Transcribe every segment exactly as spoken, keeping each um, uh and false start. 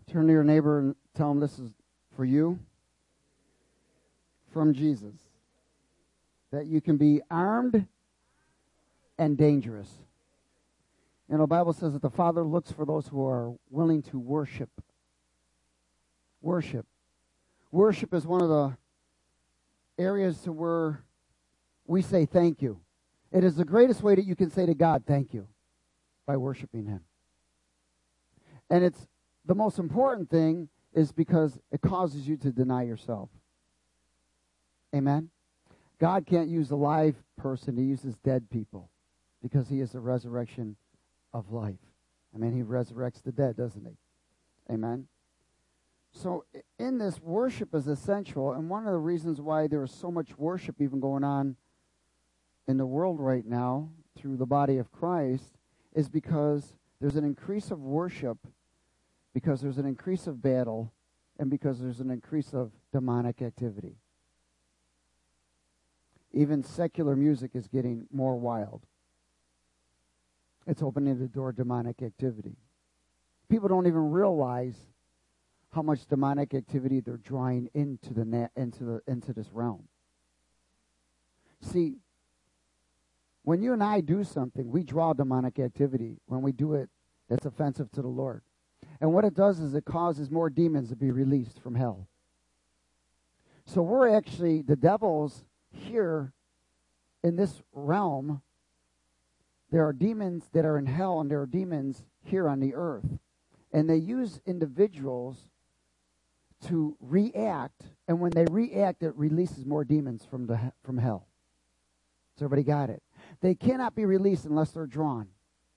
Turn to your neighbor and tell him this is for you from Jesus. That you can be armed and dangerous. You know, the Bible says that the Father looks for those who are willing to worship. Worship. Worship is one of the areas to where we say thank you. It is the greatest way that you can say to God, thank you, by worshiping Him. And it's the most important thing is because it causes you to deny yourself. Amen? God can't use a live person. He uses dead people because He is the resurrection of life. I mean, He resurrects the dead, doesn't He? Amen? So in this, worship is essential, and one of the reasons why there is so much worship even going on in the world right now through the body of Christ is because there's an increase of worship, because there's an increase of battle, and because there's an increase of demonic activity. Even secular music is getting more wild. It's opening the door to demonic activity. People don't even realize how much demonic activity they're drawing into the na- into the into this realm. See, when you and I do something, we draw demonic activity. When we do it, that's offensive to the Lord. And what it does is it causes more demons to be released from hell. So we're actually, the devil's here in this realm. There are demons that are in hell, and there are demons here on the earth. And they use individuals to react, and when they react, it releases more demons from the from hell. So everybody got it? They cannot be released unless they're drawn.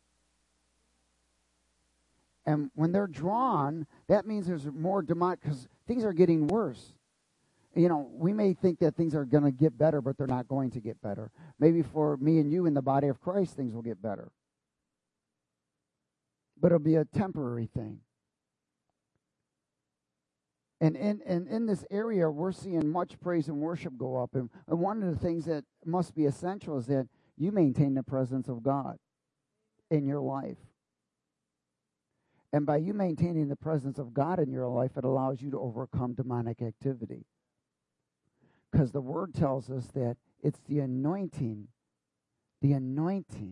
And when they're drawn, that means there's more demonic, because things are getting worse. You know, we may think that things are going to get better, but they're not going to get better. Maybe for me and you in the body of Christ, things will get better. But it'll be a temporary thing. And in, in, in this area, we're seeing much praise and worship go up. And, and one of the things that must be essential is that you maintain the presence of God in your life. And by you maintaining the presence of God in your life, it allows you to overcome demonic activity. Because the Word tells us that it's the anointing, the anointing,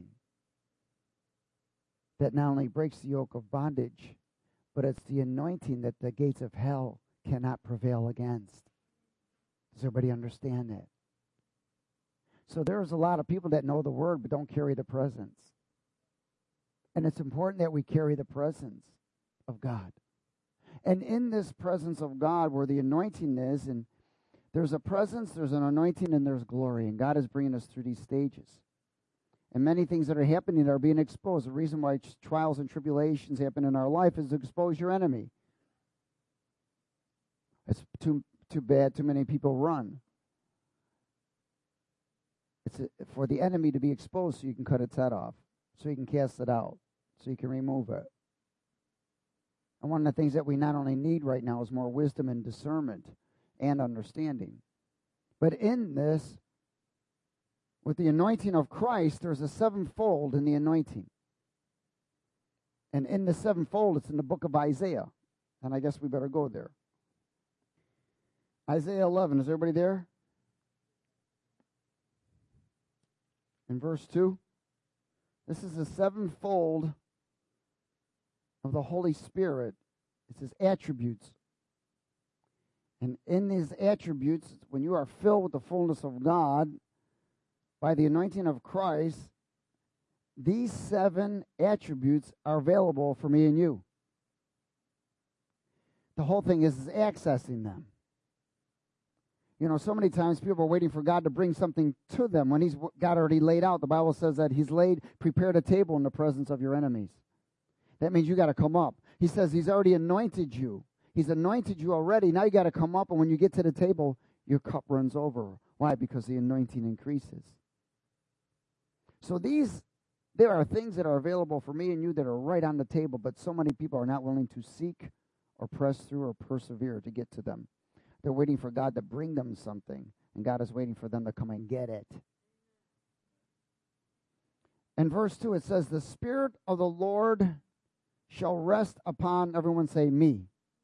that not only breaks the yoke of bondage, but it's the anointing that the gates of hell cannot prevail against. Does everybody understand that? So there's a lot of people that know the Word but don't carry the presence. And it's important that we carry the presence of God. And in this presence of God, where the anointing is, and there's a presence, there's an anointing, and there's glory. And God is bringing us through these stages. And many things that are happening are being exposed. The reason why trials and tribulations happen in our life is to expose your enemy. It's too too bad too many people run. It's a, for the enemy to be exposed so you can cut its head off, so you can cast it out, so you can remove it. And one of the things that we not only need right now is more wisdom and discernment and understanding. But in this, with the anointing of Christ, there's a sevenfold in the anointing. And in the sevenfold, it's in the book of Isaiah. And I guess we better go there. Isaiah eleven, is everybody there? In verse two, this is the sevenfold of the Holy Spirit. It's His attributes. And in His attributes, when you are filled with the fullness of God, by the anointing of Christ, these seven attributes are available for me and you. The whole thing is, is accessing them. You know, so many times people are waiting for God to bring something to them when He's got already laid out. The Bible says that He's laid, prepared a table in the presence of your enemies. That means you got to come up. He says He's already anointed you. He's anointed you already. Now you got to come up, and when you get to the table, your cup runs over. Why? Because the anointing increases. So these, there are things that are available for me and you that are right on the table, but so many people are not willing to seek or press through or persevere to get to them. They're waiting for God to bring them something, and God is waiting for them to come and get it. In verse two, it says, the Spirit of the Lord shall rest upon, everyone say, me.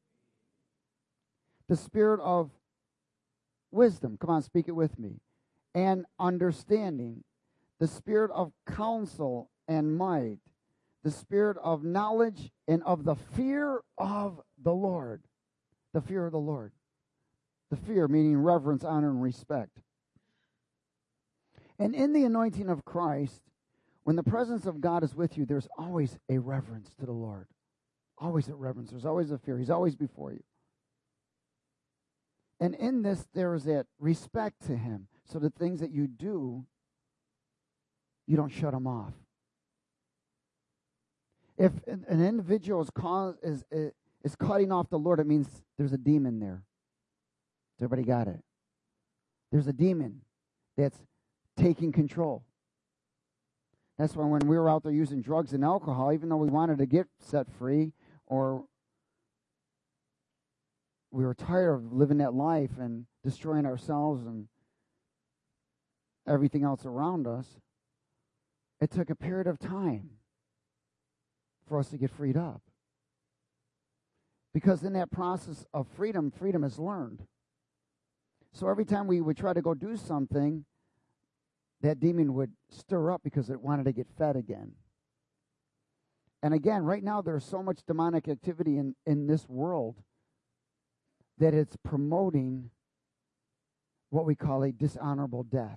The spirit of wisdom. Come on, speak it with me. And understanding. The spirit of counsel and might. The spirit of knowledge and of the fear of the Lord. The fear of the Lord. The fear meaning reverence, honor, and respect. And in the anointing of Christ, when the presence of God is with you, there's always a reverence to the Lord. Always a reverence. There's always a fear. He's always before you. And in this, there is that respect to him. So the things that you do, you don't shut him off. If an, an individual is, cause, is, is cutting off the Lord, it means there's a demon there. Has everybody got it? There's a demon that's taking control. That's why when we were out there using drugs and alcohol, even though we wanted to get set free, or we were tired of living that life and destroying ourselves and everything else around us, it took a period of time for us to get freed up. Because in that process of freedom, freedom is learned. So every time we would try to go do something, that demon would stir up because it wanted to get fed again. And again, right now there's so much demonic activity in, in this world that it's promoting what we call a dishonorable death.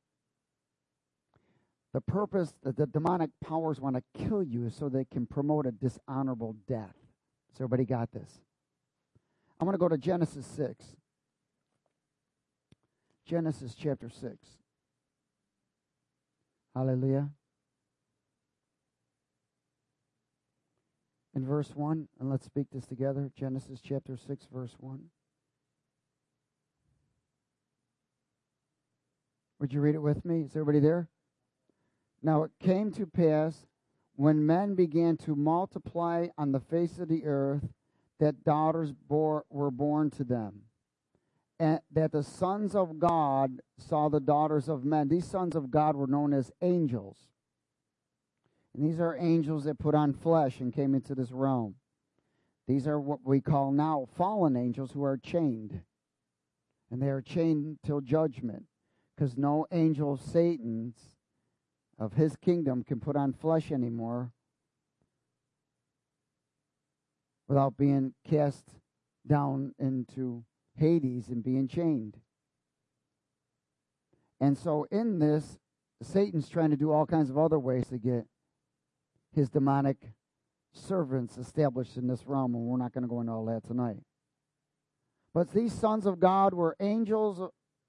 The purpose that the demonic powers want to kill you is so they can promote a dishonorable death. So everybody got this? I'm going to go to Genesis six. Genesis chapter six. Hallelujah. In verse one, and let's speak this together. Genesis chapter six, verse one. Would you read it with me? Is everybody there? Now it came to pass, when men began to multiply on the face of the earth, that daughters bore, were born to them, and that the sons of God saw the daughters of men. These sons of God were known as angels. And these are angels that put on flesh and came into this realm. These are what we call now fallen angels who are chained. And they are chained till judgment, because no angel of Satan's, of his kingdom, can put on flesh anymore without being cast down into Hades and being chained. And so in this, Satan's trying to do all kinds of other ways to get his demonic servants established in this realm, and we're not going to go into all that tonight. But these sons of God were angels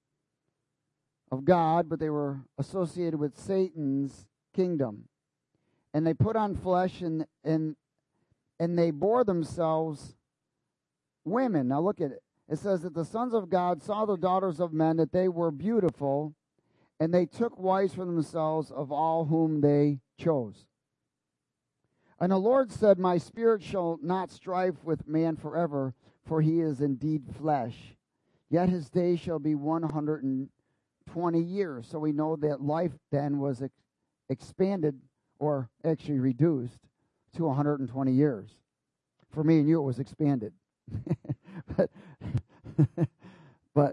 of God, but they were associated with Satan's kingdom. And they put on flesh, and and and they bore themselves women. Now look at it. It says that the sons of God saw the daughters of men, that they were beautiful, and they took wives for themselves of all whom they chose. And the Lord said, my spirit shall not strive with man forever, for he is indeed flesh. Yet his days shall be one hundred twenty years. So we know that life then was ex- expanded, or actually reduced, to one hundred twenty years. For me and you, it was expanded. but but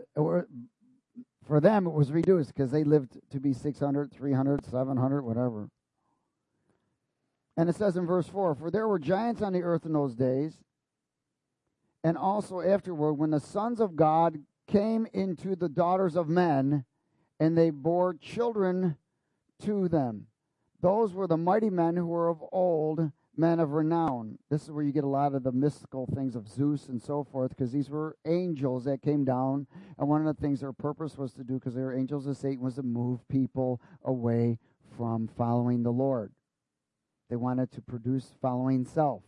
for them, it was reduced because they lived to be six hundred, three hundred, seven hundred, whatever. And it says in verse four, for there were giants on the earth in those days, and also afterward, when the sons of God came into the daughters of men, and they bore children to them. Those were the mighty men who were of old, men of renown. This is where you get a lot of the mystical things of Zeus and so forth, because these were angels that came down, and one of the things their purpose was to do, because they were angels of Satan, was to move people away from following the Lord. They wanted to produce following self.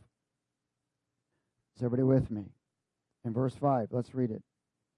Is everybody with me? In verse five, let's read it.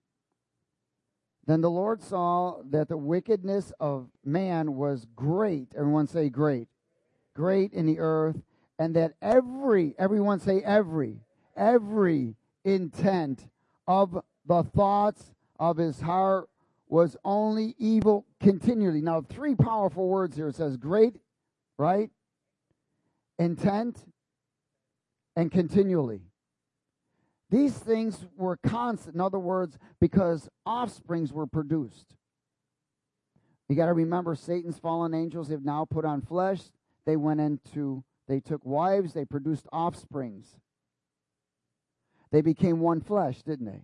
Then the Lord saw that the wickedness of man was great. Everyone say great. Great in the earth. And that every, everyone say every, every intent of the thoughts of his heart was only evil continually. Now, three powerful words here. It says great, right? Intent, and continually. These things were constant. In other words, because offsprings were produced. You got to remember, Satan's fallen angels have now put on flesh. They went into, they took wives, they produced offsprings. They became one flesh, didn't they?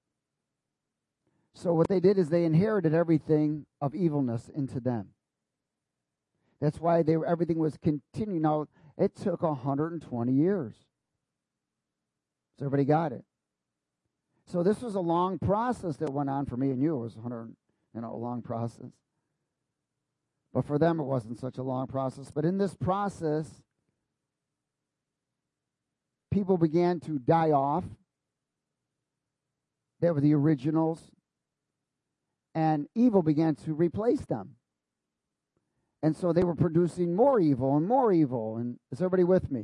So what they did is they inherited everything of evilness into them. That's why they were, everything was continuing. Now, it took one hundred twenty years. So everybody got it. So this was a long process that went on for me and you. It was one hundred, you know, a long process. But for them, it wasn't such a long process. But in this process, people began to die off. They were the originals. And evil began to replace them. And so they were producing more evil and more evil. And is everybody with me?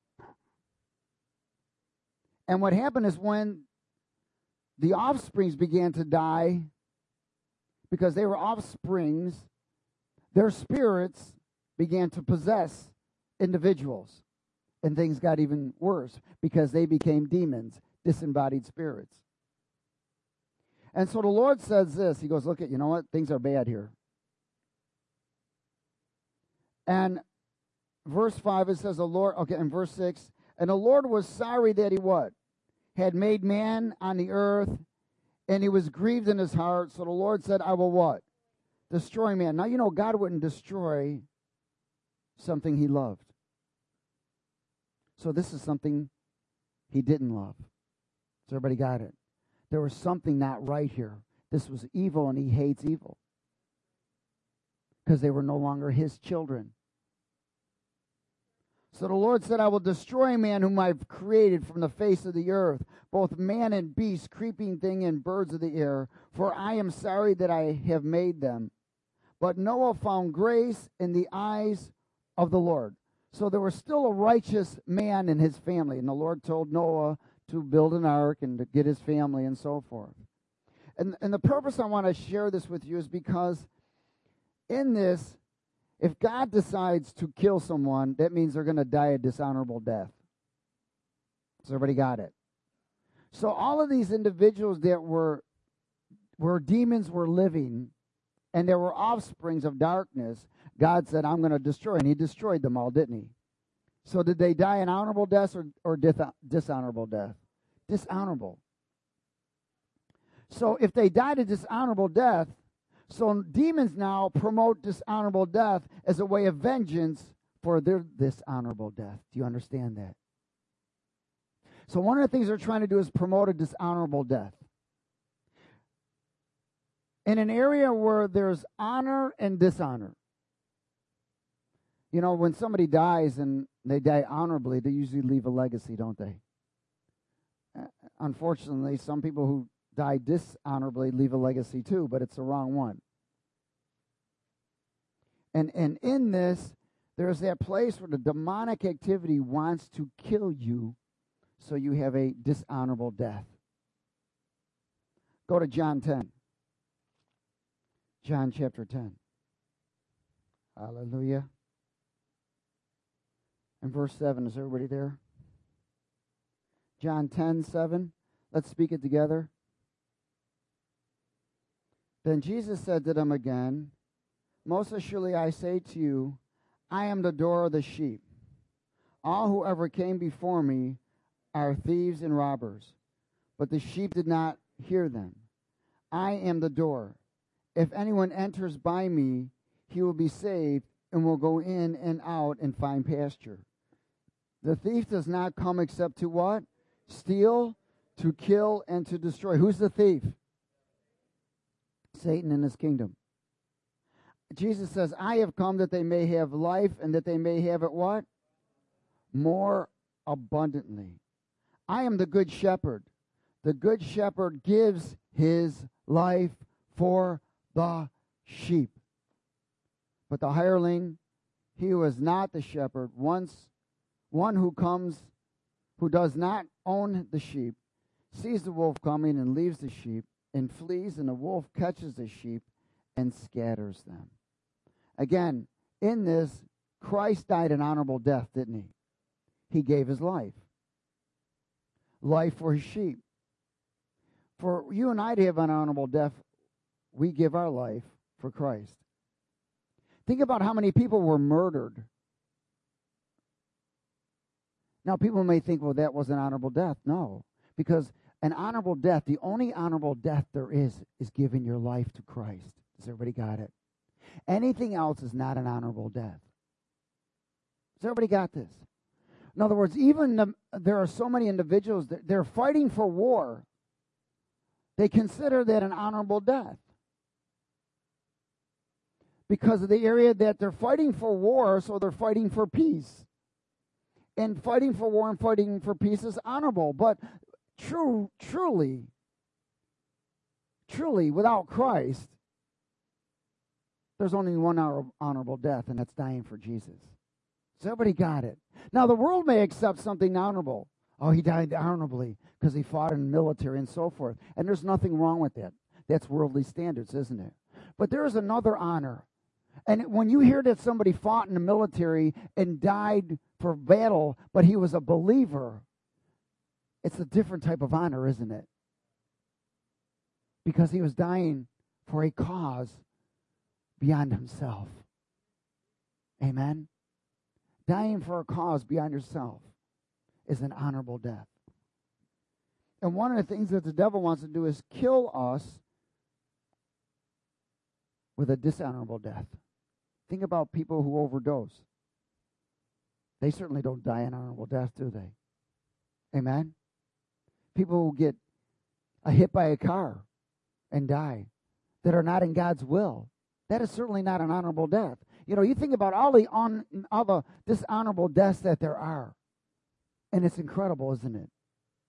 And what happened is when the offsprings began to die, because they were offsprings, their spirits began to possess individuals. And things got even worse because they became demons, disembodied spirits. And so the Lord says this. He goes, look, at you know what? Things are bad here. And verse five, it says the Lord, okay, in verse six, and the Lord was sorry that he what? Had made man on the earth, and he was grieved in his heart. So the Lord said, I will what? Destroy man. Now, you know, God wouldn't destroy something he loved. So this is something he didn't love. So everybody got it. There was something not right here. This was evil, and he hates evil. Because they were no longer his children. So the Lord said, I will destroy man whom I've created from the face of the earth, both man and beast, creeping thing and birds of the air, for I am sorry that I have made them. But Noah found grace in the eyes of the Lord. So there was still a righteous man in his family, and the Lord told Noah to build an ark and to get his family and so forth. And, and the purpose I want to share this with you is because in this, if God decides to kill someone, that means they're going to die a dishonorable death. So everybody got it. So all of these individuals that were where demons were living and there were offsprings of darkness, God said, I'm going to destroy. And he destroyed them all, didn't he? So did they die an honorable death or, or dishonorable death? Dishonorable. So if they died a dishonorable death, so demons now promote dishonorable death as a way of vengeance for their dishonorable death. Do you understand that? So one of the things they're trying to do is promote a dishonorable death. In an area where there's honor and dishonor. You know, when somebody dies and they die honorably, they usually leave a legacy, don't they? Uh, unfortunately, some people who die dishonorably leave a legacy too, but it's the wrong one. And and in this, there's that place where the demonic activity wants to kill you so you have a dishonorable death. Go to John ten. John chapter ten. Hallelujah. And verse seven, is everybody there? John ten, seven. Let's speak it together. Then Jesus said to them again, most assuredly I say to you, I am the door of the sheep. All who ever came before me are thieves and robbers, but the sheep did not hear them. I am the door. If anyone enters by me, he will be saved and will go in and out and find pasture. The thief does not come except to what? Steal, to kill, and to destroy. Who's the thief? Satan and his kingdom. Jesus says, I have come that they may have life and that they may have it what? More abundantly. I am the good shepherd. The good shepherd gives his life for the sheep. But the hireling, he who is not the shepherd, once one who comes, who does not own the sheep, sees the wolf coming and leaves the sheep and flees, and the wolf catches the sheep and scatters them. Again, in this, Christ died an honorable death, didn't he? He gave his life. life for his sheep. For you and I to have an honorable death, we give our life for Christ. Think about how many people were murdered. Now, people may think, well, that was an honorable death. No, because an honorable death, the only honorable death there is, is giving your life to Christ. Has everybody got it? Anything else is not an honorable death. Has everybody got this? In other words, even the, there are so many individuals that they're fighting for war. They consider that an honorable death. Because of the area that they're fighting for war, so they're fighting for peace. And fighting for war and fighting for peace is honorable. But true, truly, truly, without Christ, there's only one honorable death, and that's dying for Jesus. So everybody got it. Now, the world may accept something honorable. Oh, he died honorably because he fought in the military and so forth. And there's nothing wrong with that. That's worldly standards, isn't it? But there is another honor. And when you hear that somebody fought in the military and died for battle, but he was a believer, it's a different type of honor, isn't it? Because he was dying for a cause beyond himself. Amen? Dying for a cause beyond yourself is an honorable death. And one of the things that the devil wants to do is kill us with a dishonorable death. Think about people who overdose. They certainly don't die an honorable death, do they? Amen? People who get a hit by a car and die that are not in God's will. That is certainly not an honorable death. You know, you think about all the on, all the dishonorable deaths that there are. And it's incredible, isn't it?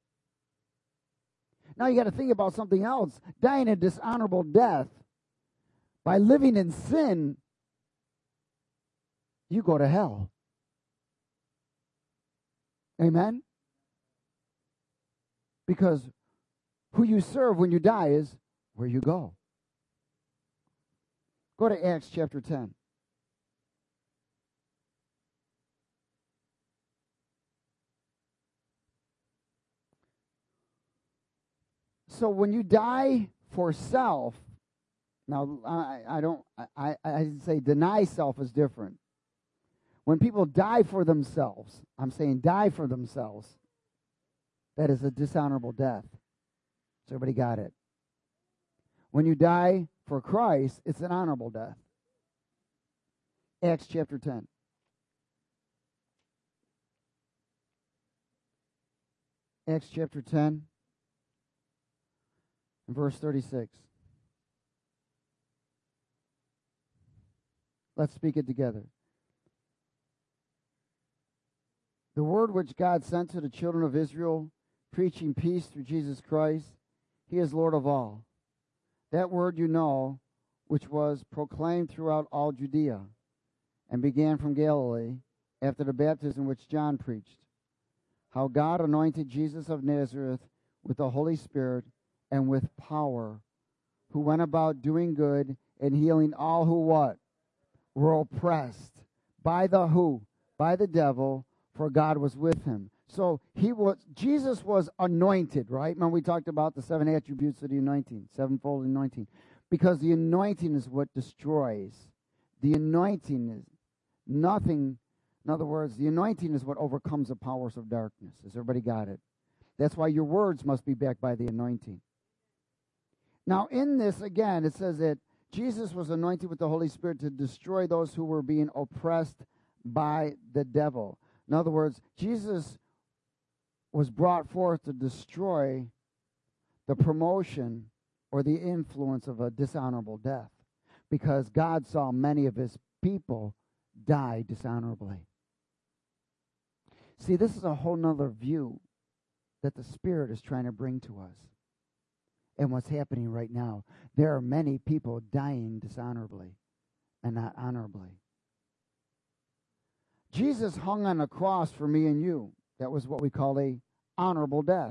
Now you got to think about something else. Dying a dishonorable death by living in sin, you go to hell. Amen? Because who you serve when you die is where you go. Go to Acts chapter ten. So when you die for self, now I, I don't, I, I say deny self is different. When people die for themselves, I'm saying die for themselves, that is a dishonorable death. So everybody got it. When you die for Christ, it's an honorable death. Acts chapter ten. Acts chapter ten. Verse thirty-six. Let's speak it together. The word which God sent to the children of Israel, preaching peace through Jesus Christ, he is Lord of all. That word you know, which was proclaimed throughout all Judea, and began from Galilee, after the baptism which John preached, how God anointed Jesus of Nazareth with the Holy Spirit and with power, who went about doing good and healing all who what? Were oppressed by the who? By the devil, for God was with him. So he was, Jesus was anointed, right? Remember we talked about the seven attributes of the anointing, sevenfold anointing. Because the anointing is what destroys. The anointing is nothing, in other words, the anointing is what overcomes the powers of darkness. Has everybody got it? That's why your words must be backed by the anointing. Now, in this, again, it says that Jesus was anointed with the Holy Spirit to destroy those who were being oppressed by the devil. In other words, Jesus was brought forth to destroy the promotion or the influence of a dishonorable death, because God saw many of his people die dishonorably. See, this is a whole nother view that the Spirit is trying to bring to us. And what's happening right now, there are many people dying dishonorably and not honorably. Jesus hung on a cross for me and you. That was what we call a honorable death.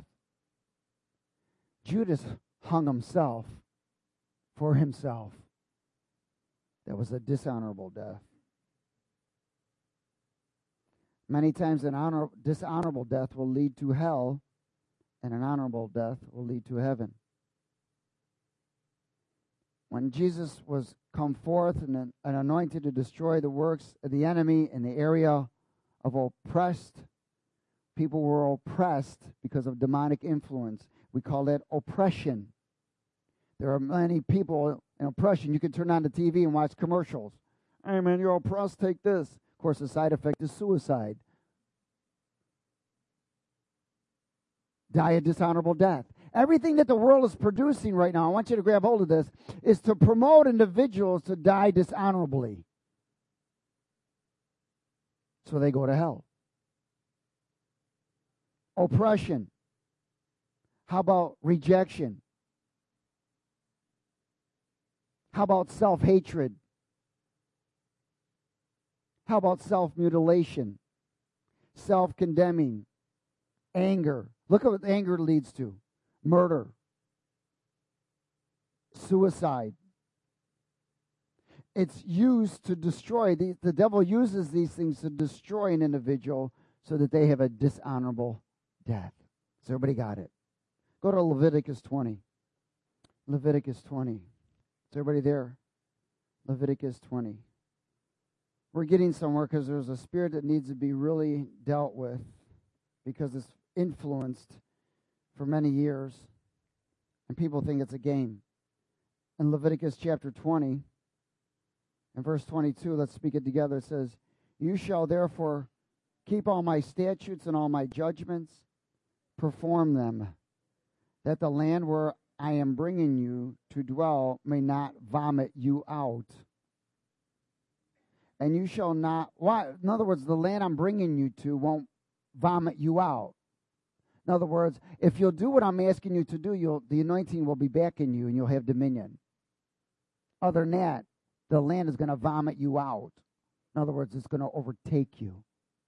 Judas hung himself for himself. That was a dishonorable death. Many times an honor, dishonorable death will lead to hell, and an honorable death will lead to heaven. When Jesus was come forth and, and anointed to destroy the works of the enemy in the area of oppressed, people were oppressed because of demonic influence. We call that oppression. There are many people in oppression. You can turn on the T V and watch commercials. Hey man, you're oppressed, take this. Of course, the side effect is suicide. Die a dishonorable death. Everything that the world is producing right now, I want you to grab hold of this, is to promote individuals to die dishonorably. So they go to hell. Oppression. How about rejection? How about self-hatred? How about self-mutilation? Self-condemning? Anger. Look at what anger leads to. Murder. Suicide. It's used to destroy. The, the devil uses these things to destroy an individual so that they have a dishonorable death. So everybody got it? Go to Leviticus twenty. Leviticus twenty. Is everybody there? Leviticus twenty. We're getting somewhere because there's a spirit that needs to be really dealt with because it's influenced for many years, and people think it's a game. In Leviticus chapter twenty, and verse twenty-two, let's speak it together. It says, "You shall therefore keep all my statutes and all my judgments, perform them, that the land where I am bringing you to dwell may not vomit you out. And you shall not," why? In other words, the land I'm bringing you to won't vomit you out. In other words, if you'll do what I'm asking you to do, you'll, the anointing will be back in you and you'll have dominion. Other than that, the land is going to vomit you out. In other words, it's going to overtake you.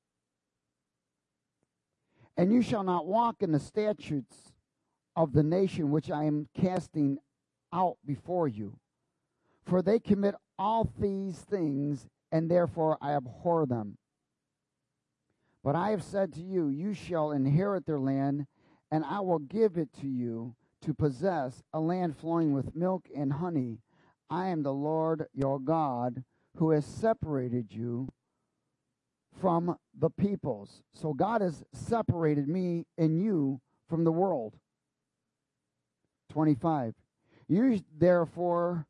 "And you shall not walk in the statutes of the nation which I am casting out before you. For they commit all these things, and therefore I abhor them. But I have said to you, you shall inherit their land, and I will give it to you to possess, a land flowing with milk and honey. I am the Lord your God, who has separated you from the peoples." So God has separated me and you from the world. twenty-five. "You therefore,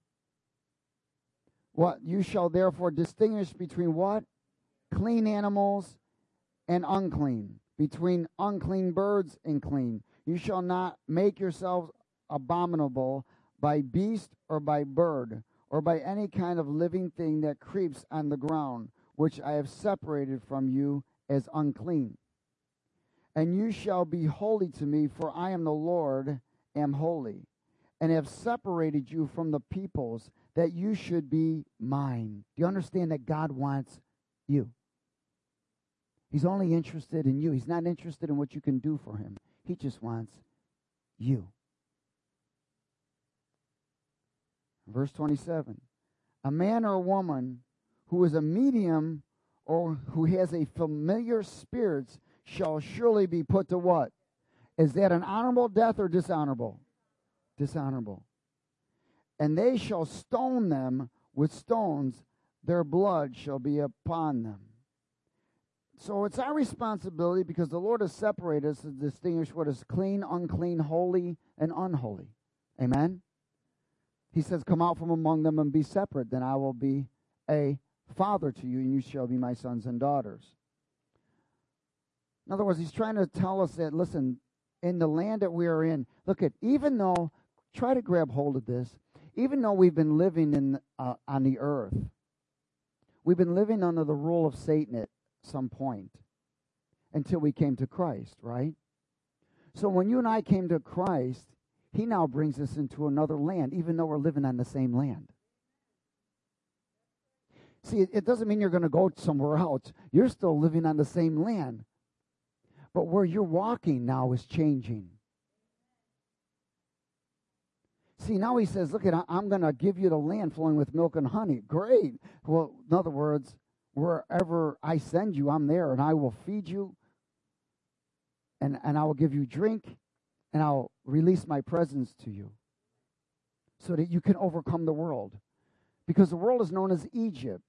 what? You shall therefore distinguish between what? Clean animals and unclean, between unclean birds and clean. You shall not make yourselves abominable by beast or by bird, or by any kind of living thing that creeps on the ground, which I have separated from you as unclean. And you shall be holy to me, for I am the Lord, am holy, and have separated you from the peoples, that you should be mine." Do you understand that God wants you? He's only interested in you. He's not interested in what you can do for him. He just wants you. Verse twenty-seven. "A man or a woman who is a medium or who has a familiar spirit shall surely be put to" what? Is that an honorable death or dishonorable? Dishonorable. "And they shall stone them with stones, their blood shall be upon them." So it's our responsibility, because the Lord has separated us, to distinguish what is clean, unclean, holy, and unholy. Amen? He says, "Come out from among them and be separate, then I will be a father to you, and you shall be my sons and daughters." In other words, he's trying to tell us that, listen, in the land that we are in, look at, even though, try to grab hold of this, even though we've been living in uh, on the earth, we've been living under the rule of Satan at some point until we came to Christ, right? So when you and I came to Christ, he now brings us into another land, even though we're living on the same land. See, it, it doesn't mean you're going to go somewhere else. You're still living on the same land. But where you're walking now is changing. See, now he says, look, at, I'm going to give you the land flowing with milk and honey. Great. Well, in other words, wherever I send you, I'm there, and I will feed you, and, and I will give you drink, and I'll release my presence to you so that you can overcome the world. Because the world is known as Egypt.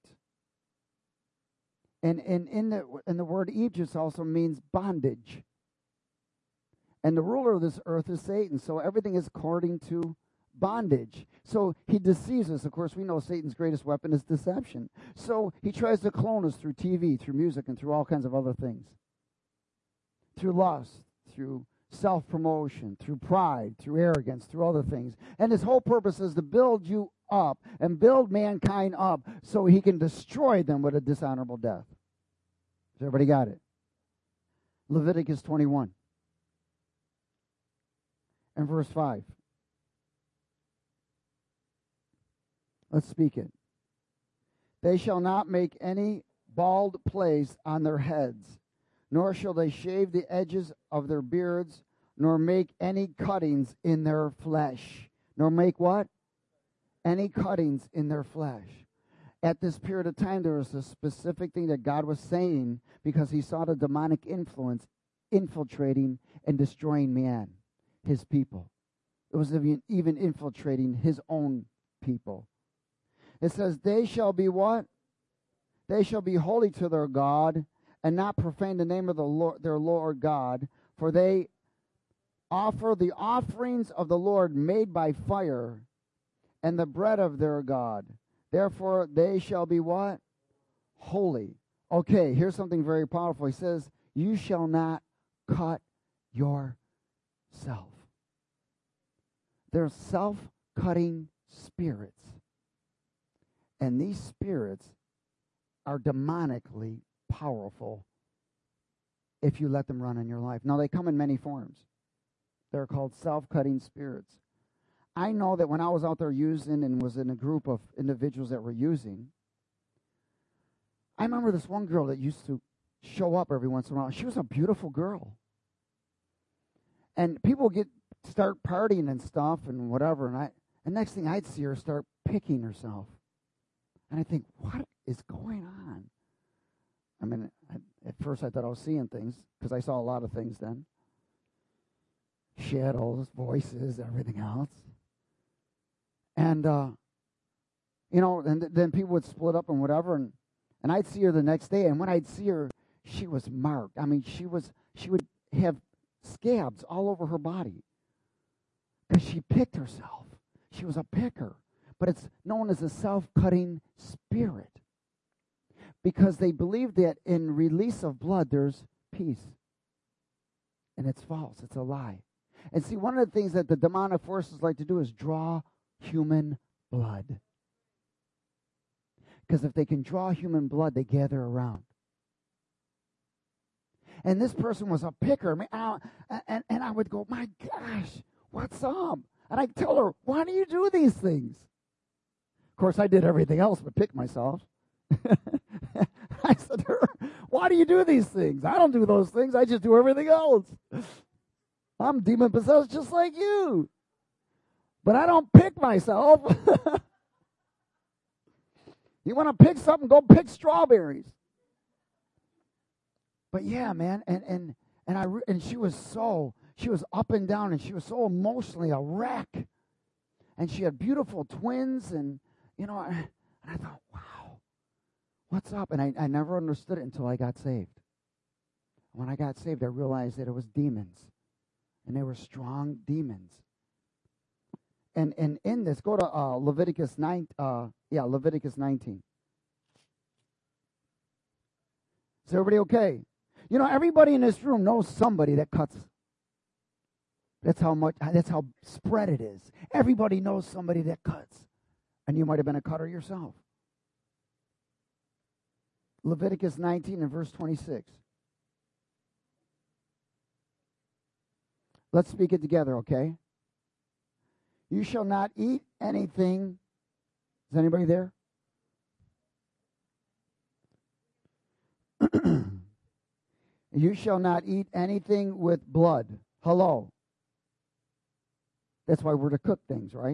And, and in, the, in the word Egypt also means bondage. And the ruler of this earth is Satan. So everything is according to bondage. So he deceives us. Of course, we know Satan's greatest weapon is deception. So he tries to clone us through T V, through music, and through all kinds of other things. Through lust, through self-promotion, through pride, through arrogance, through other things. And his whole purpose is to build you up and build mankind up so he can destroy them with a dishonorable death. Has everybody got it? Leviticus twenty-one and verse five. Let's speak it. They shall not make any bald place on their heads, nor shall they shave the edges of their beards, nor make any cuttings in their flesh. Nor make what? Any cuttings in their flesh. At this period of time, there was a specific thing that God was saying because he saw the demonic influence infiltrating and destroying man, his people. It was even, even infiltrating his own people. It says, they shall be what? They shall be holy to their God, and not profane the name of the Lord, their Lord God, for they offer the offerings of the Lord made by fire, and the bread of their God. Therefore they shall be what? Holy. Okay, here's something very powerful. He says, you shall not cut yourself. They're self-cutting spirits. And these spirits are demonically powerful if you let them run in your life. Now, they come in many forms. They're called self-cutting spirits. I know that when I was out there using and was in a group of individuals that were using, I remember this one girl that used to show up every once in a while. She was a beautiful girl. And people get start partying and stuff and whatever, and I and next thing I'd see her start picking herself. And I think, what is going on? I mean, I, at first I thought I was seeing things, because I saw a lot of things then. Shadows, voices, everything else. And, uh, you know, and th- then people would split up and whatever, and, and I'd see her the next day, and when I'd see her, she was marked. I mean, she was she would have scabs all over her body, because she picked herself. She was a picker. But it's known as a self-cutting spirit, because they believe that in release of blood, there's peace. And it's false. It's a lie. And see, one of the things that the demonic forces like to do is draw human blood. Because if they can draw human blood, they gather around. And this person was a picker. And I, and, and I would go, my gosh, what's up? And I'd tell her, why do you do these things? Of course, I did everything else but pick myself. I said to her, why do you do these things? I don't do those things. I just do everything else. I'm demon-possessed just like you. But I don't pick myself. You want to pick something, go pick strawberries. But yeah, man, and and and I and she was so, she was up and down, and she was so emotionally a wreck. And she had beautiful twins, and you know, and I thought, wow, what's up? And I, I never understood it until I got saved. When I got saved, I realized that it was demons. And they were strong demons. And and in this, go to uh, Leviticus nine, uh, yeah, Leviticus nineteen. Is everybody okay? You know, everybody in this room knows somebody that cuts. That's how much, that's how spread it is. Everybody knows somebody that cuts. And you might have been a cutter yourself. Leviticus nineteen and verse twenty-six. Let's speak it together, okay? You shall not eat anything. Is anybody there? You shall not eat anything with blood. Hello. That's why we're to cook things, right?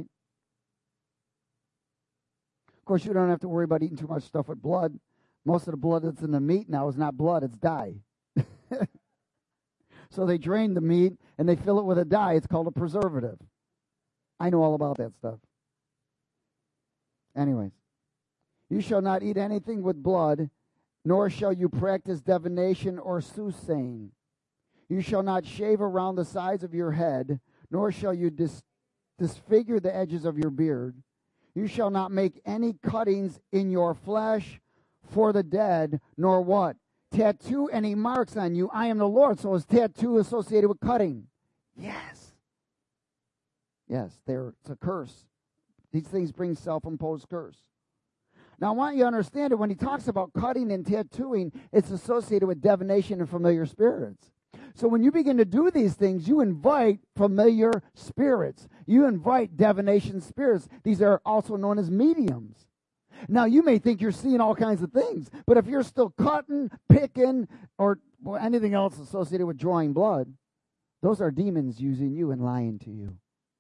Of course, you don't have to worry about eating too much stuff with blood. Most of the blood that's in the meat now is not blood, it's dye. So they drain the meat and they fill it with a dye. It's called a preservative. I know all about that stuff. Anyways, you shall not eat anything with blood, nor shall you practice divination or soothsaying. You shall not shave around the sides of your head, nor shall you dis- disfigure the edges of your beard. You shall not make any cuttings in your flesh for the dead, nor what? Tattoo any marks on you. I am the Lord. So is tattoo associated with cutting? Yes. Yes, there. It's a curse. These things bring self-imposed curse. Now, I want you to understand that when he talks about cutting and tattooing, it's associated with divination and familiar spirits. So when you begin to do these things, you invite familiar spirits. You invite divination spirits. These are also known as mediums. Now, you may think you're seeing all kinds of things, but if you're still cutting, picking, or well, anything else associated with drawing blood, those are demons using you and lying to you.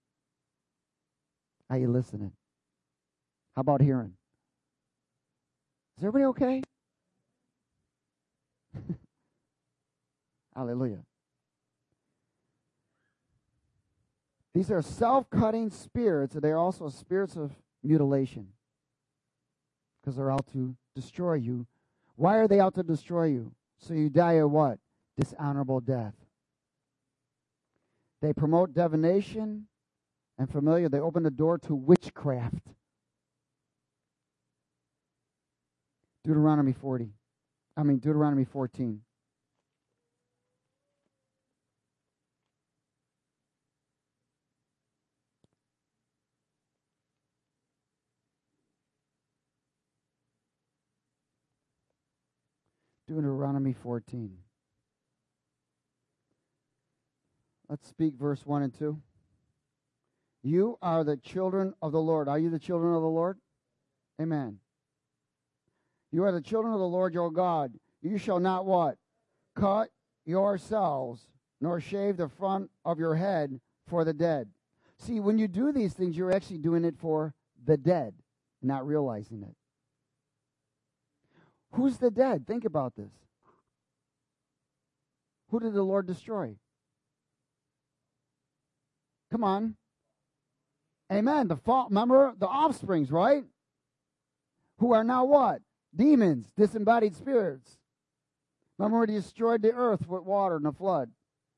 Are you listening? How about hearing? Is everybody okay? Hallelujah. These are self-cutting spirits, and they are also spirits of mutilation because they're out to destroy you. Why are they out to destroy you? So you die a what? Dishonorable death. They promote divination and familiar. They open the door to witchcraft. Deuteronomy forty. I mean, Deuteronomy fourteen. Deuteronomy fourteen. Let's speak verse one and two. You are the children of the Lord. Are you the children of the Lord? Amen. You are the children of the Lord your God. You shall not what? Cut yourselves, nor shave the front of your head for the dead. See, when you do these things, you're actually doing it for the dead, not realizing it. Who's the dead? Think about this. Who did the Lord destroy? Come on. Amen. The fall, remember the offsprings, right? Who are now what? Demons, disembodied spirits. Remember when he destroyed the earth with water and a flood?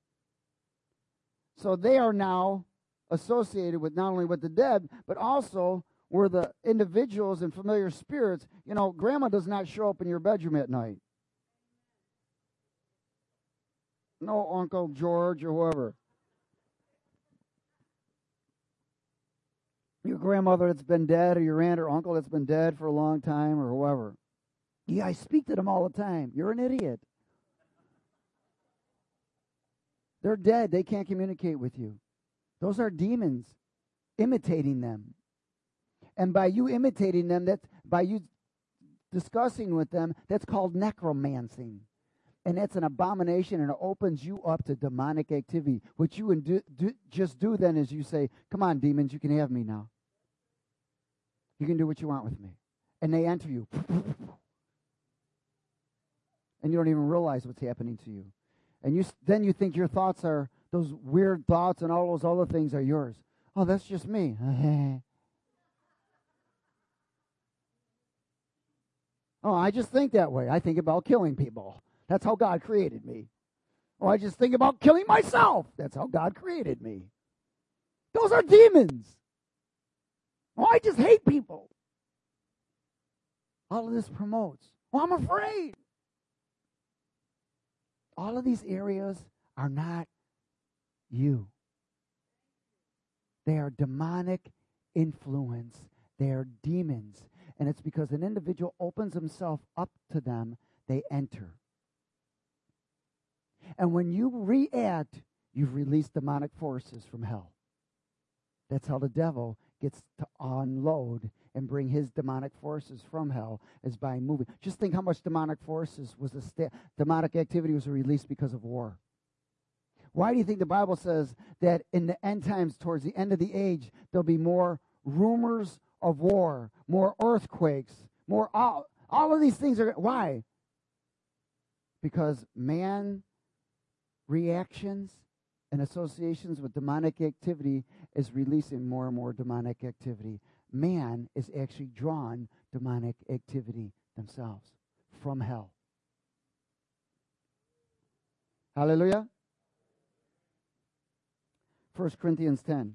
So they are now associated with not only with the dead, but also were the individuals and familiar spirits. You know, grandma does not show up in your bedroom at night. No Uncle George or whoever. Your grandmother that's been dead, or your aunt or uncle that's been dead for a long time, or whoever. Yeah, I speak to them all the time. You're an idiot. They're dead. They can't communicate with you. Those are demons imitating them. And by you imitating them, that's by you discussing with them, that's called necromancing. And that's an abomination, and it opens you up to demonic activity. What you do, do, just do then is you say, come on, demons, you can have me now. You can do what you want with me. And they enter you. And you don't even realize what's happening to you. And you then you think your thoughts are, those weird thoughts and all those other things are yours. Oh, that's just me. Oh, I just think that way. I think about killing people. That's how God created me. Oh, I just think about killing myself. That's how God created me. Those are demons. Oh, I just hate people. All of this promotes. Oh, I'm afraid. All of these areas are not you. They are demonic influence. They are demons. And it's because an individual opens himself up to them, they enter. And when you react, you've released demonic forces from hell. That's how the devil gets to unload and bring his demonic forces from hell, is by moving. Just think how much demonic forces was the sta- demonic activity was released because of war. Why do you think the Bible says that in the end times, towards the end of the age, there'll be more rumors of war, more earthquakes, more all, all of these things are why? Because man reactions and associations with demonic activity is releasing more and more demonic activity. Man is actually drawn demonic activity themselves from hell. Hallelujah. First Corinthians ten.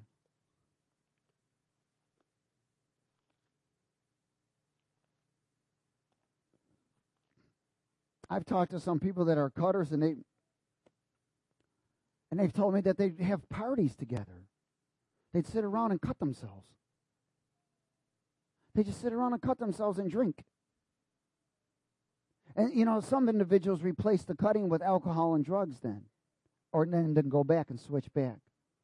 I've talked to some people that are cutters, and they and they've told me that they'd have parties together. They'd sit around and cut themselves. They just sit around and cut themselves and drink. And, you know, some individuals replace the cutting with alcohol and drugs then. Or then, then go back and switch back.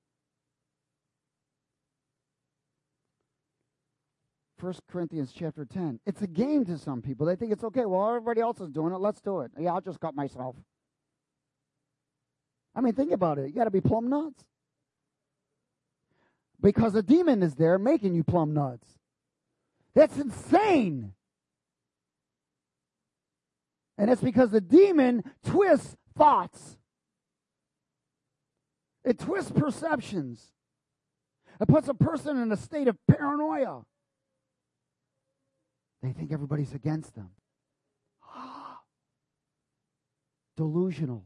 First Corinthians chapter ten. It's a game to some people. They think it's okay. Well, everybody else is doing it. Let's do it. Yeah, I'll just cut myself. I mean, think about it. You got to be plumb nuts. Because a demon is there making you plumb nuts. That's insane. And it's because the demon twists thoughts. It twists perceptions. It puts a person in a state of paranoia. They think everybody's against them. Delusional.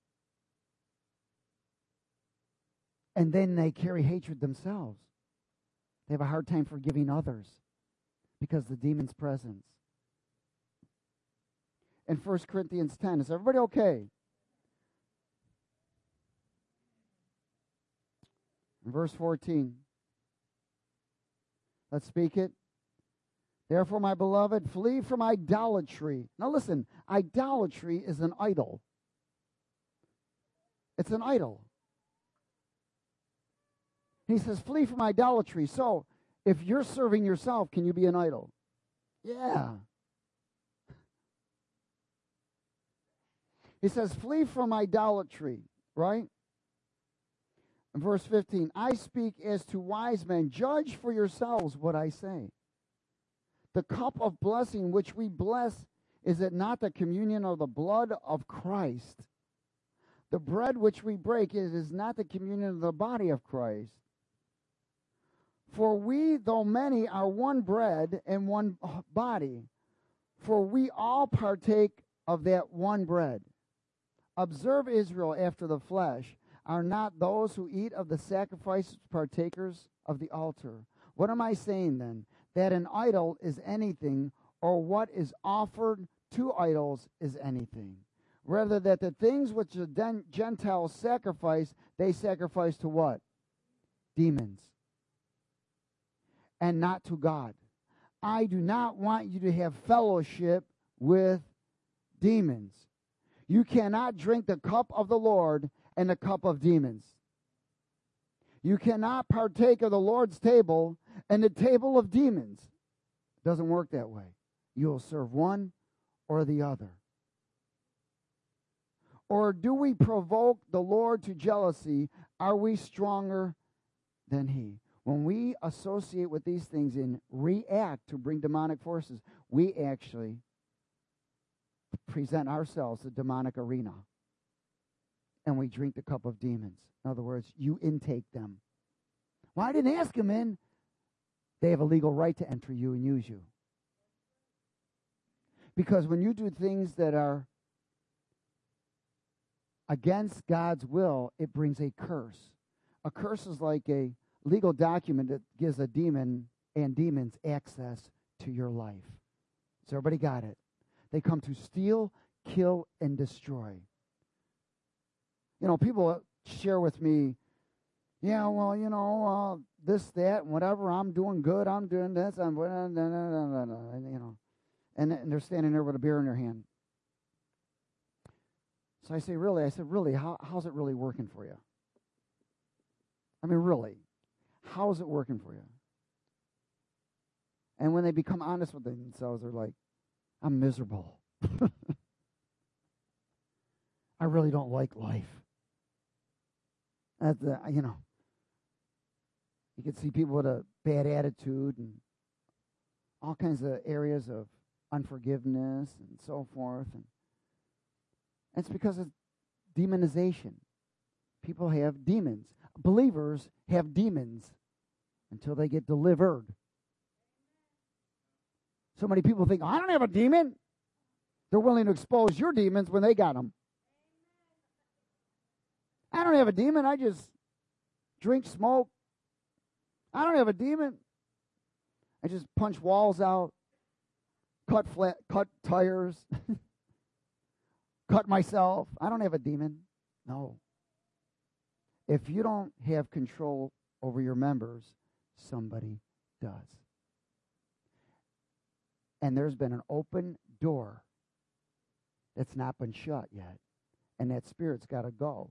And then they carry hatred themselves. They have a hard time forgiving others because the demon's presence. In First Corinthians ten, is everybody okay? In verse fourteen. Let's speak it. Therefore, my beloved, flee from idolatry. Now listen, idolatry is an idol. It's an idol. He says, flee from idolatry. So, if you're serving yourself, can you be an idol? Yeah. He says, flee from idolatry, right? In verse fifteen, I speak as to wise men. Judge for yourselves what I say. The cup of blessing which we bless, is it not the communion of the blood of Christ? The bread which we break, it is not the communion of the body of Christ. For we, though many, are one bread and one body, for we all partake of that one bread. Observe Israel after the flesh. Are not those who eat of the sacrifices partakers of the altar? What am I saying then? That an idol is anything, or what is offered to idols is anything. Rather that the things which the Gentiles sacrifice, they sacrifice to what? Demons. And not to God. I do not want you to have fellowship with demons. You cannot drink the cup of the Lord and the cup of demons. You cannot partake of the Lord's table and the table of demons. It doesn't work that way. You will serve one or the other. Or do we provoke the Lord to jealousy? Are we stronger than He? When we associate with these things and react to bring demonic forces, we actually present ourselves a demonic arena. And we drink the cup of demons. In other words, you intake them. Well, I didn't ask them in. They have a legal right to enter you and use you. Because when you do things that are against God's will, it brings a curse. A curse is like a legal document that gives a demon and demons access to your life. So everybody got it. They come to steal, kill, and destroy. You know, people share with me, yeah, well, you know, uh, this, that, and whatever. I'm doing good. I'm doing this. I'm, and, you know, and, and they're standing there with a beer in their hand. So I say, really? I said, really? How, how's it really working for you? I mean, really? How's it working for you? And when they become honest with themselves, they're like, I'm miserable. I really don't like life. At the, you know, you can see people with a bad attitude and all kinds of areas of unforgiveness and so forth. And it's because of demonization. People have demons. Believers have demons until they get delivered. So many people think, I don't have a demon. They're willing to expose your demons when they got them. I don't have a demon. I just drink, smoke. I don't have a demon. I just punch walls out, cut flat, cut tires, cut myself. I don't have a demon. No. If you don't have control over your members, somebody does. And there's been an open door that's not been shut yet. And that spirit's got to go.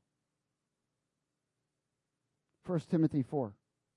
First Timothy four.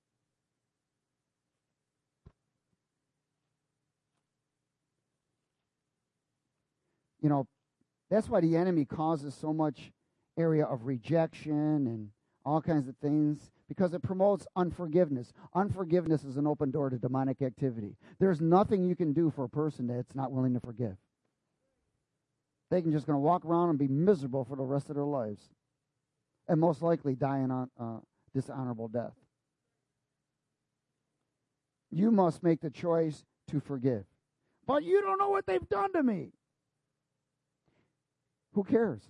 You know, that's why the enemy causes so much area of rejection and all kinds of things, because it promotes unforgiveness. Unforgiveness is an open door to demonic activity. There's nothing you can do for a person that's not willing to forgive. They can just going to walk around and be miserable for the rest of their lives, and most likely die an uh, dishonorable death. You must make the choice to forgive. But you don't know what they've done to me. Who cares?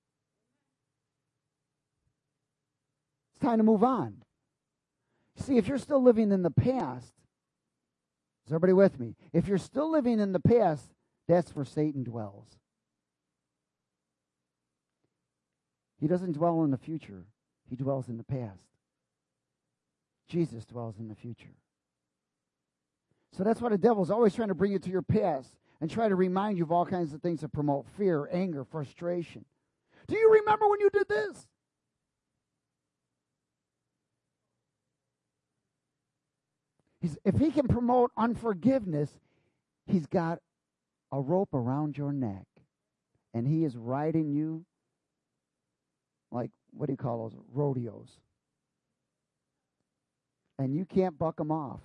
It's time to move on. See, if you're still living in the past, is everybody with me? If you're still living in the past, that's where Satan dwells. He doesn't dwell in the future. He dwells in the past. Jesus dwells in the future. So that's why the devil's always trying to bring you to your past and try to remind you of all kinds of things that promote fear, anger, frustration. Do you remember when you did this? He's, if he can promote unforgiveness, he's got a rope around your neck. And he is riding you like, what do you call those? Rodeos. And you can't buck him off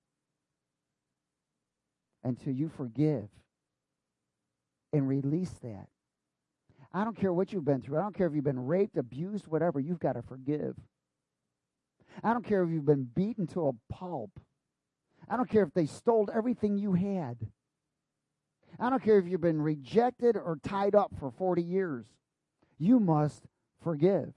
until you forgive and release that. I don't care what you've been through. I don't care if you've been raped, abused, whatever. You've got to forgive. I don't care if you've been beaten to a pulp. I don't care if they stole everything you had. I don't care if you've been rejected or tied up for forty years. You must forgive.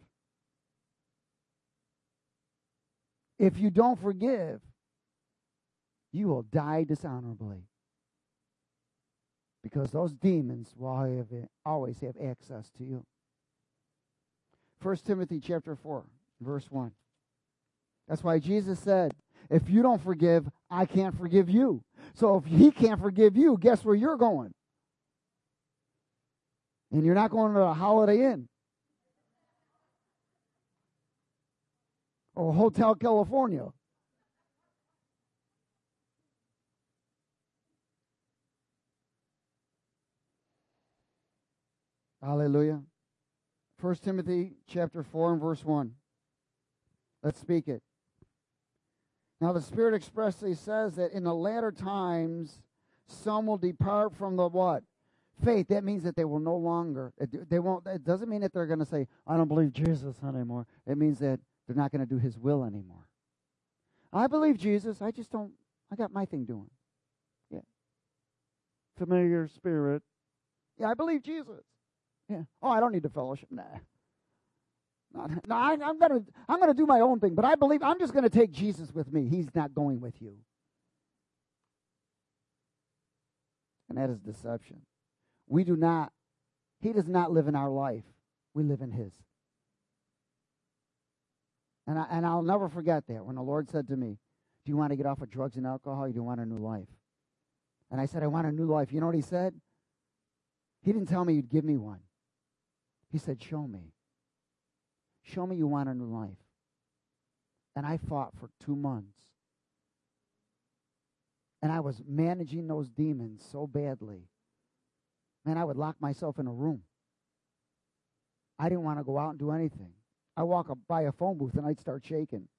If you don't forgive, you will die dishonorably. Because those demons will have, always have access to you. First Timothy chapter four, verse one. That's why Jesus said, if you don't forgive, I can't forgive you. So if he can't forgive you, guess where you're going? And you're not going to a Holiday Inn or Hotel California. Hallelujah. First Timothy chapter four and verse one. Let's speak it. Now the Spirit expressly says that in the latter times some will depart from the what? Faith. That means that they will no longer, they won't, it doesn't mean that they're going to say, I don't believe Jesus anymore. It means that they're not going to do his will anymore. I believe Jesus, I just don't, I got my thing doing. Yeah. Familiar spirit. Yeah, I believe Jesus. Yeah. Oh, I don't need the fellowship. Nah. No, no I, I'm gonna I'm gonna do my own thing, but I believe I'm just gonna take Jesus with me. He's not going with you. And that is deception. We do not, he does not live in our life. We live in his. And I and I'll never forget that when the Lord said to me, do you want to get off of drugs and alcohol, or do you want a new life? And I said, I want a new life. You know what he said? He didn't tell me he'd give me one. He said, show me. Show me you want a new life. And I fought for two months. And I was managing those demons so badly. Man, I would lock myself in a room. I didn't want to go out and do anything. I walk up by a phone booth and I'd start shaking.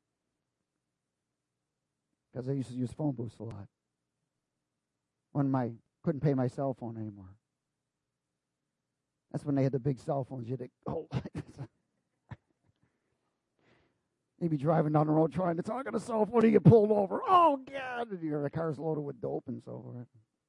Because I used to use phone booths a lot. When my couldn't pay my cell phone anymore. That's when they had the big cell phones. You had to, oh. You'd be driving down the road trying to talk on the cell phone, you get pulled over. Oh, God! And your car's loaded with dope and so forth.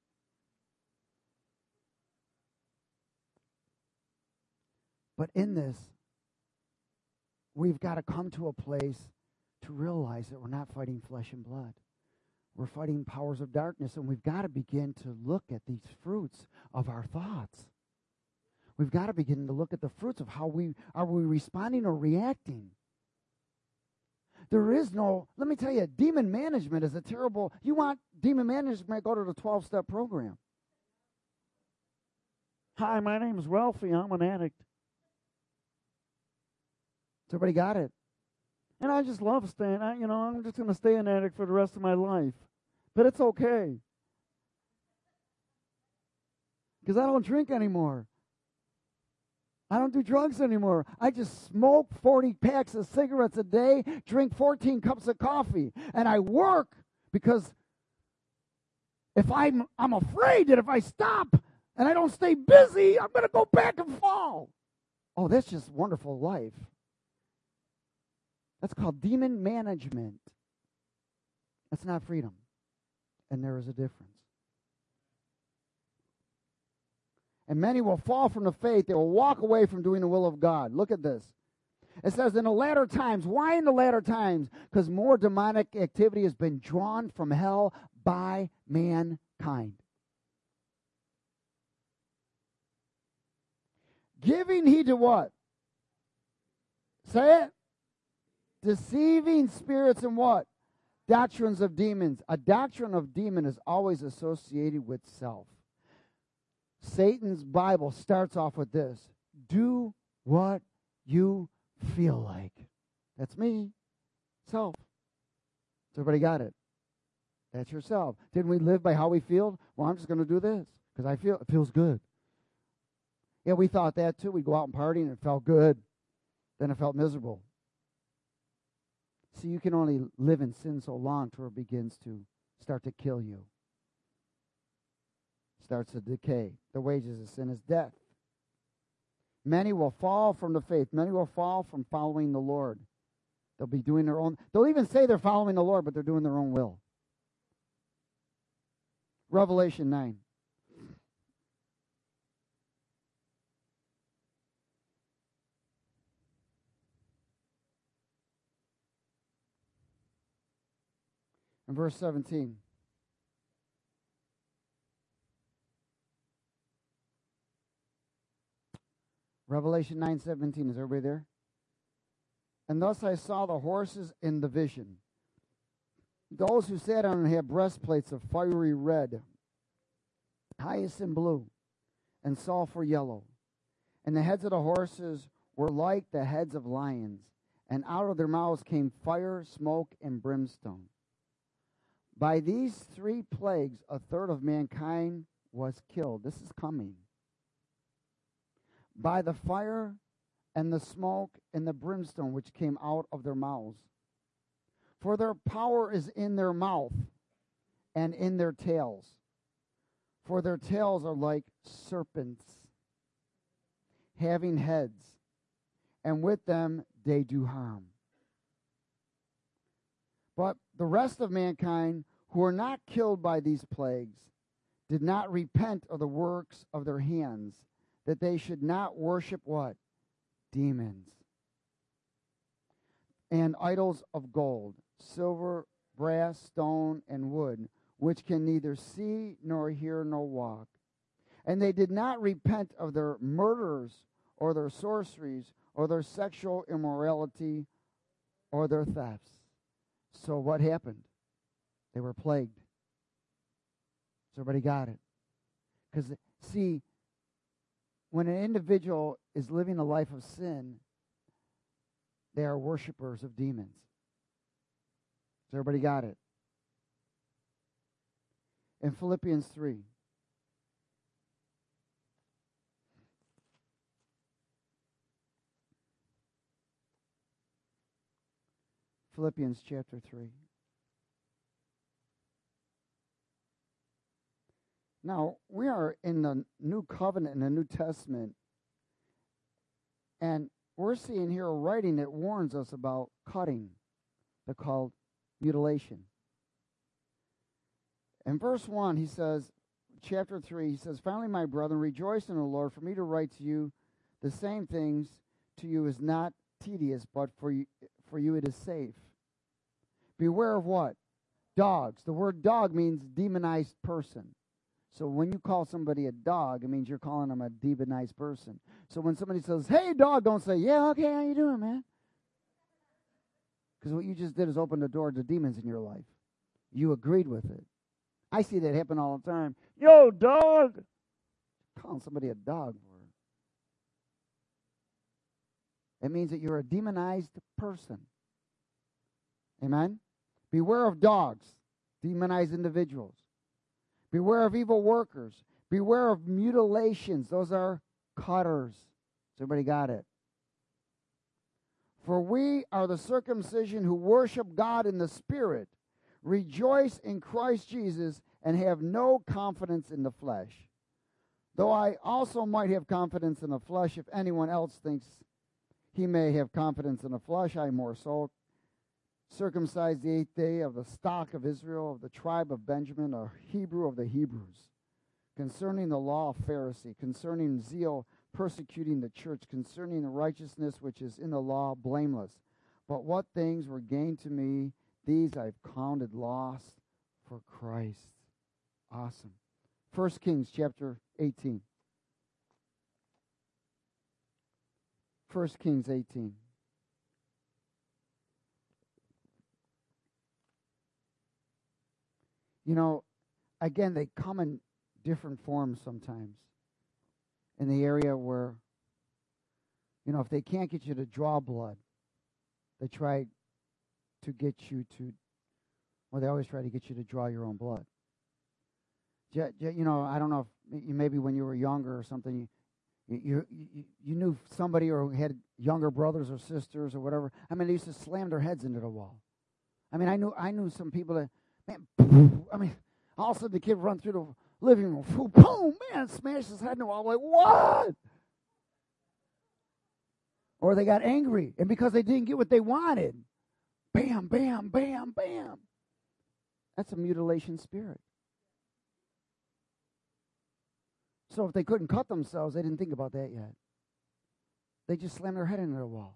But in this, we've got to come to a place to realize that we're not fighting flesh and blood. We're fighting powers of darkness, and we've got to begin to look at these fruits of our thoughts. We've got to begin to look at the fruits of how we are we responding or reacting. There is no, let me tell you, demon management is a terrible, you want demon management, go to the twelve-step program. Hi, my name is Ralphie, I'm an addict. So everybody got it? And I just love staying, I, you know, I'm just going to stay an addict for the rest of my life. But it's okay. Because I don't drink anymore. I don't do drugs anymore. I just smoke forty packs of cigarettes a day, drink fourteen cups of coffee, and I work because if I'm I'm afraid that if I stop and I don't stay busy, I'm going to go back and fall. Oh, that's just wonderful life. That's called demon management. That's not freedom. And there is a difference. And many will fall from the faith. They will walk away from doing the will of God. Look at this. It says in the latter times. Why in the latter times? Because more demonic activity has been drawn from hell by mankind. Giving heed to what? Say it. Deceiving spirits and what? Doctrines of demons. A doctrine of demon is always associated with self. Satan's Bible starts off with this. Do what you feel like. That's me. Self. So everybody got it? That's yourself. Didn't we live by how we feel? Well, I'm just going to do this because I feel it feels good. Yeah, we thought that too. We'd go out and party and it felt good. Then it felt miserable. See, you can only live in sin so long till it begins to start to kill you. Starts to decay. The wages of sin is death. Many will fall from the faith. Many will fall from following the Lord. They'll be doing their own. They'll even say they're following the Lord, but they're doing their own will. Revelation nine. And verse seventeen. Revelation nine seventeen. Is everybody there? And thus I saw the horses in the vision. Those who sat on them had breastplates of fiery red, hyacinth blue, and sulfur yellow. And the heads of the horses were like the heads of lions, and out of their mouths came fire, smoke, and brimstone. By these three plagues, a third of mankind was killed. This is coming. By the fire and the smoke and the brimstone which came out of their mouths. For their power is in their mouth and in their tails. For their tails are like serpents, having heads, and with them they do harm. But the rest of mankind who were not killed by these plagues did not repent of the works of their hands, that they should not worship what? Demons. And idols of gold, silver, brass, stone, and wood, which can neither see nor hear nor walk. And they did not repent of their murders or their sorceries or their sexual immorality or their thefts. So what happened? They were plagued. So everybody got it. Because, see, when an individual is living a life of sin, they are worshipers of demons. So everybody got it. In Philippians three. Philippians chapter three. Now, we are in the New Covenant, in the New Testament, and we're seeing here a writing that warns us about cutting They're called mutilation. In verse one, he says, chapter three, he says, finally, my brethren, rejoice in the Lord. For me to write to you the same things to you is not tedious, but for you, for you it is safe. Beware of what? Dogs. The word dog means demonized person. So when you call somebody a dog, it means you're calling them a demonized person. So when somebody says, hey, dog, don't say, yeah, okay, how you doing, man? Because what you just did is open the door to demons in your life. You agreed with it. I see that happen all the time. Yo, dog! Calling somebody a dog for it. It means that you're a demonized person. Amen? Beware of dogs, demonized individuals. Beware of evil workers. Beware of mutilations. Those are cutters. Has everybody got it? For we are the circumcision who worship God in the Spirit, rejoice in Christ Jesus, and have no confidence in the flesh. Though I also might have confidence in the flesh, if anyone else thinks he may have confidence in the flesh, I more so. Circumcised the eighth day, of the stock of Israel, of the tribe of Benjamin, a Hebrew of the Hebrews, concerning the law of Pharisee, concerning zeal, persecuting the church, concerning the righteousness which is in the law, blameless. But what things were gained to me, these I've counted loss for Christ. Awesome. First Kings chapter eighteen. First Kings eighteen. You know, again, they come in different forms sometimes. In the area where, you know, if they can't get you to draw blood, they try to get you to, well, they always try to get you to draw your own blood. You know, I don't know if you, maybe when you were younger or something, you, you, you, you knew somebody or had younger brothers or sisters or whatever. I mean, they used to slam their heads into the wall. I mean, I knew I knew some people that, man, I mean, all of a sudden the kid run through the living room, boom, man, smashed his head in the wall. I'm like, what? Or they got angry, and because they didn't get what they wanted, bam, bam, bam, bam. That's a mutilation spirit. So if they couldn't cut themselves, they didn't think about that yet. They just slammed their head into the wall.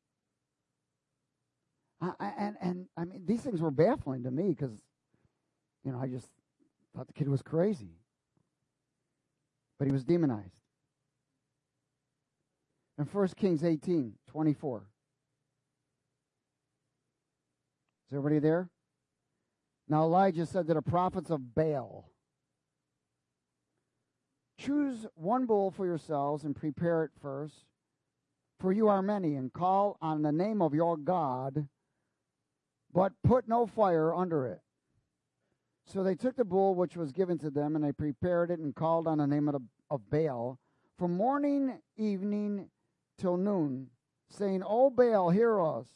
I, I, and, and, I mean, these things were baffling to me because, you know, I just thought the kid was crazy. But he was demonized. In First Kings eighteen, twenty-four. Is everybody there? Now Elijah said to the prophets of Baal, choose one bull for yourselves and prepare it first, for you are many, and call on the name of your God, but put no fire under it. So they took the bull which was given to them, and they prepared it and called on the name of, the, of Baal from morning, evening, till noon, saying, O Baal, hear us.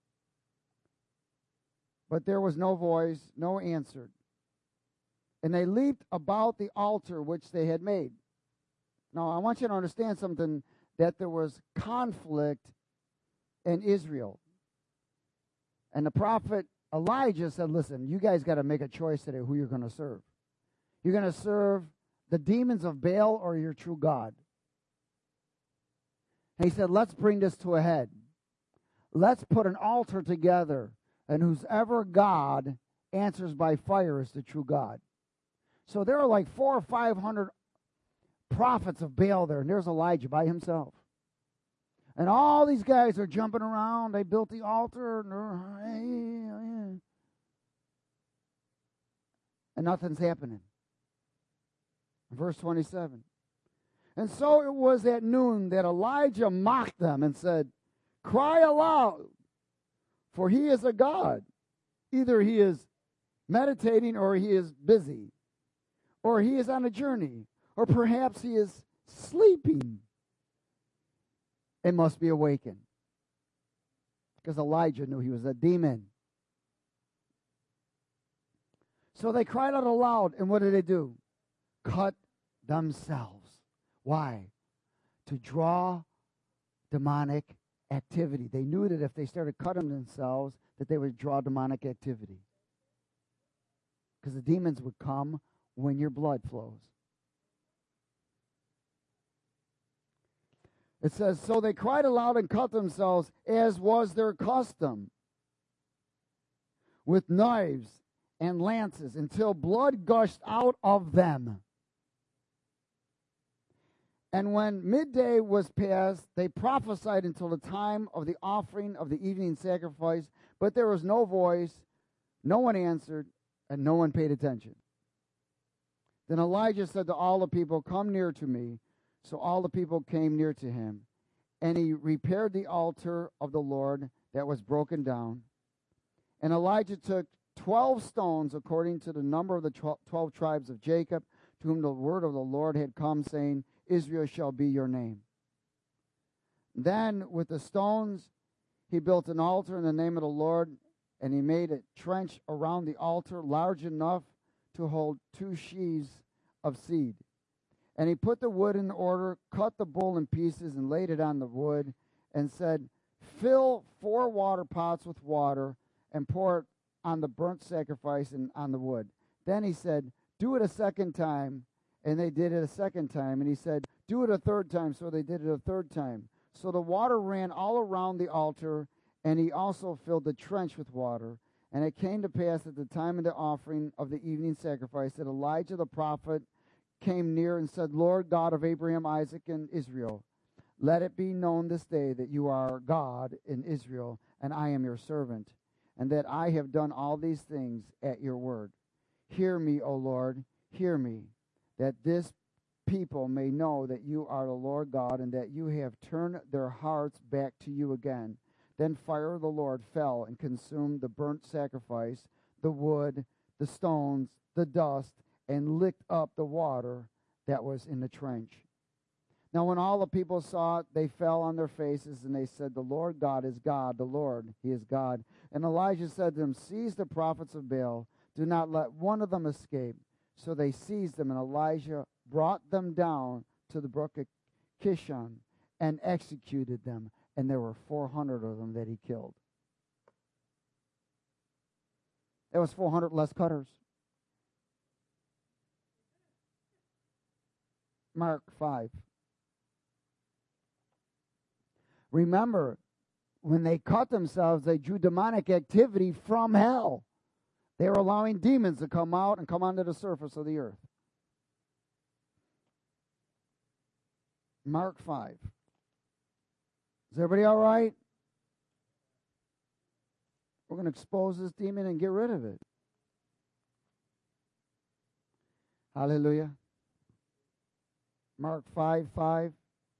But there was no voice, no answer. And they leaped about the altar which they had made. Now, I want you to understand something, that there was conflict in Israel. And the prophet Elijah said, listen, you guys got to make a choice today who you're going to serve. You're going to serve the demons of Baal or your true God. And he said, let's bring this to a head. Let's put an altar together, and whoever God answers by fire is the true God. So there are like four or five hundred prophets of Baal there, and there's Elijah by himself. And all these guys are jumping around. They built the altar, and, they're, and nothing's happening. Verse twenty-seven. And so it was at noon that Elijah mocked them and said, cry aloud, for he is a god. Either he is meditating or he is busy, or he is on a journey, or perhaps he is sleeping and must be awakened. Because Elijah knew he was a demon. So they cried out aloud, and what did they do? Cut themselves. Why? To draw demonic activity. They knew that if they started cutting themselves, that they would draw demonic activity. Because the demons would come when your blood flows. It says, so they cried aloud and cut themselves, as was their custom, with knives and lances, until blood gushed out of them. And when midday was past, they prophesied until the time of the offering of the evening sacrifice, but there was no voice, no one answered, and no one paid attention. Then Elijah said to all the people, come near to me. So all the people came near to him, and he repaired the altar of the Lord that was broken down. And Elijah took twelve stones according to the number of the twelve tribes of Jacob, to whom the word of the Lord had come, saying, Israel shall be your name. Then with the stones he built an altar in the name of the Lord, and he made a trench around the altar large enough to hold two sheaves of seed. And he put the wood in order, cut the bull in pieces, and laid it on the wood, and said, fill four water pots with water, and pour it on the burnt sacrifice and on the wood. Then he said, do it a second time. And they did it a second time. And he said, do it a third time. So they did it a third time. So the water ran all around the altar, and he also filled the trench with water. And it came to pass at the time of the offering of the evening sacrifice that Elijah the prophet came near and said, Lord God of Abraham, Isaac, and Israel, let it be known this day that you are God in Israel, and I am your servant, and that I have done all these things at your word. Hear me, O Lord, hear me, that this people may know that you are the Lord God, and that you have turned their hearts back to you again. Then fire of the Lord fell and consumed the burnt sacrifice, the wood, the stones, the dust, and licked up the water that was in the trench. Now when all the people saw it, they fell on their faces, and they said, the Lord God is God, the Lord, he is God. And Elijah said to them, seize the prophets of Baal, do not let one of them escape. So they seized them, and Elijah brought them down to the brook of Kishon and executed them. And there were four hundred of them that he killed. There was four hundred less cutters. Mark five. Remember, when they cut themselves, they drew demonic activity from hell. They were allowing demons to come out and come onto the surface of the earth. Mark five. Is everybody all right? We're going to expose this demon and get rid of it. Hallelujah. Mark five, five.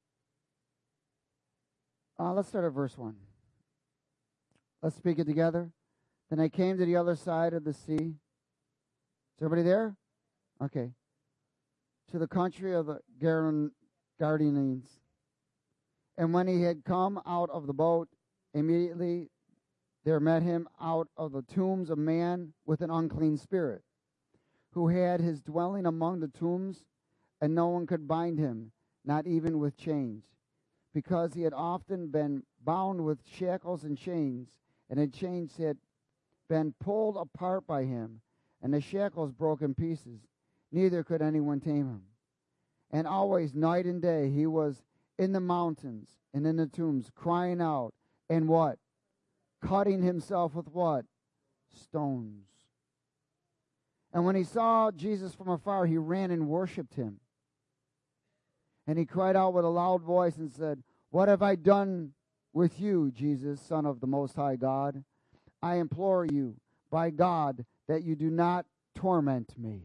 Uh, let's start at verse one. Let's speak it together. Then I came to the other side of the sea. Is everybody there? Okay. To the country of the Gadarenes. And when he had come out of the boat, immediately there met him out of the tombs a man with an unclean spirit, who had his dwelling among the tombs, and no one could bind him, not even with chains, because he had often been bound with shackles and chains, and the chains had been pulled apart by him, and the shackles broke in pieces. Neither could anyone tame him. And always, night and day, he was in the mountains and in the tombs, crying out, and what? Cutting himself with what? Stones. And when he saw Jesus from afar, he ran and worshipped him. And he cried out with a loud voice and said, what have I done with you, Jesus, Son of the Most High God? I implore you, by God, that you do not torment me.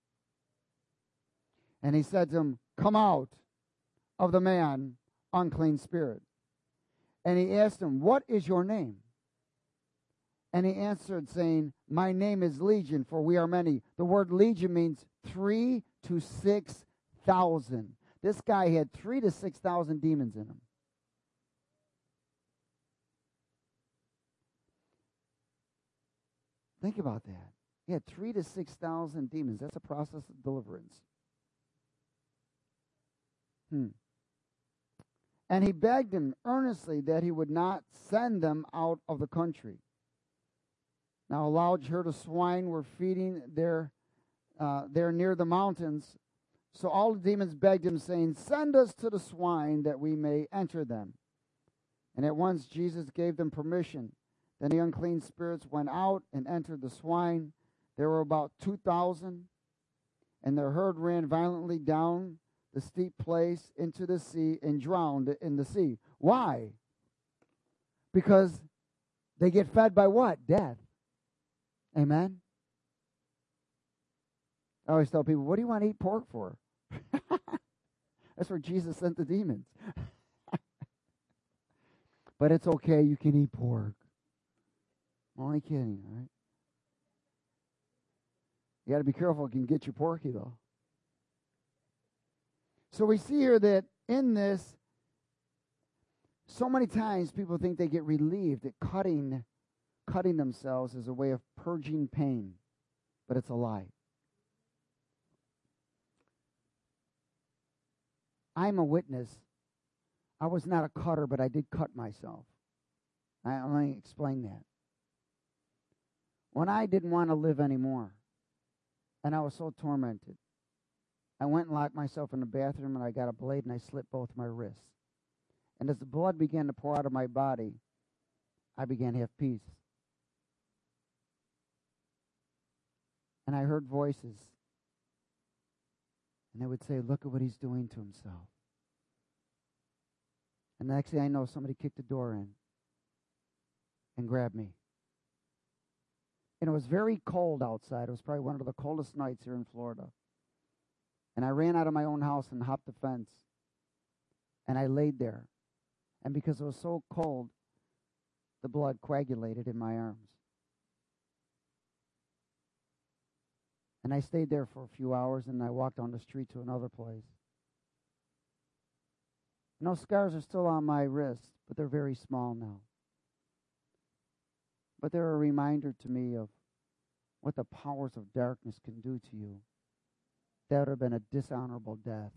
And he said to him, come out of the man, unclean spirit. And he asked him, what is your name? And he answered, saying, my name is Legion, for we are many. The word legion means three to six thousand. This guy had three to six thousand demons in him. Think about that. He had three to six thousand demons. That's a process of deliverance. Hmm. And he begged him earnestly that he would not send them out of the country. Now a large herd of swine were feeding there, uh, there near the mountains. So all the demons begged him, saying, "Send us to the swine that we may enter them." And at once Jesus gave them permission. Then the unclean spirits went out and entered the swine. There were about two thousand, and their herd ran violently down the steep place into the sea and drowned in the sea. Why? Because they get fed by what? Death. Amen? I always tell people, what do you want to eat pork for? That's where Jesus sent the demons. But it's okay, you can eat pork. I'm only kidding, all right? You got to be careful, it can get you porky, though. So we see here that in this, so many times people think they get relieved at cutting, cutting themselves as a way of purging pain, but it's a lie. I'm a witness. I was not a cutter, but I did cut myself. I, let me explain that. When I didn't want to live anymore, and I was so tormented, I went and locked myself in the bathroom, and I got a blade, and I slit both my wrists. And as the blood began to pour out of my body, I began to have peace. And I heard voices, and they would say, "Look at what he's doing to himself." And the next thing I know, somebody kicked the door in and grabbed me. And it was very cold outside. It was probably one of the coldest nights here in Florida. And I ran out of my own house and hopped the fence. And I laid there. And because it was so cold, the blood coagulated in my arms. And I stayed there for a few hours, and I walked down the street to another place. No, scars are still on my wrist, but they're very small now. But they're a reminder to me of what the powers of darkness can do to you. That would have been a dishonorable death.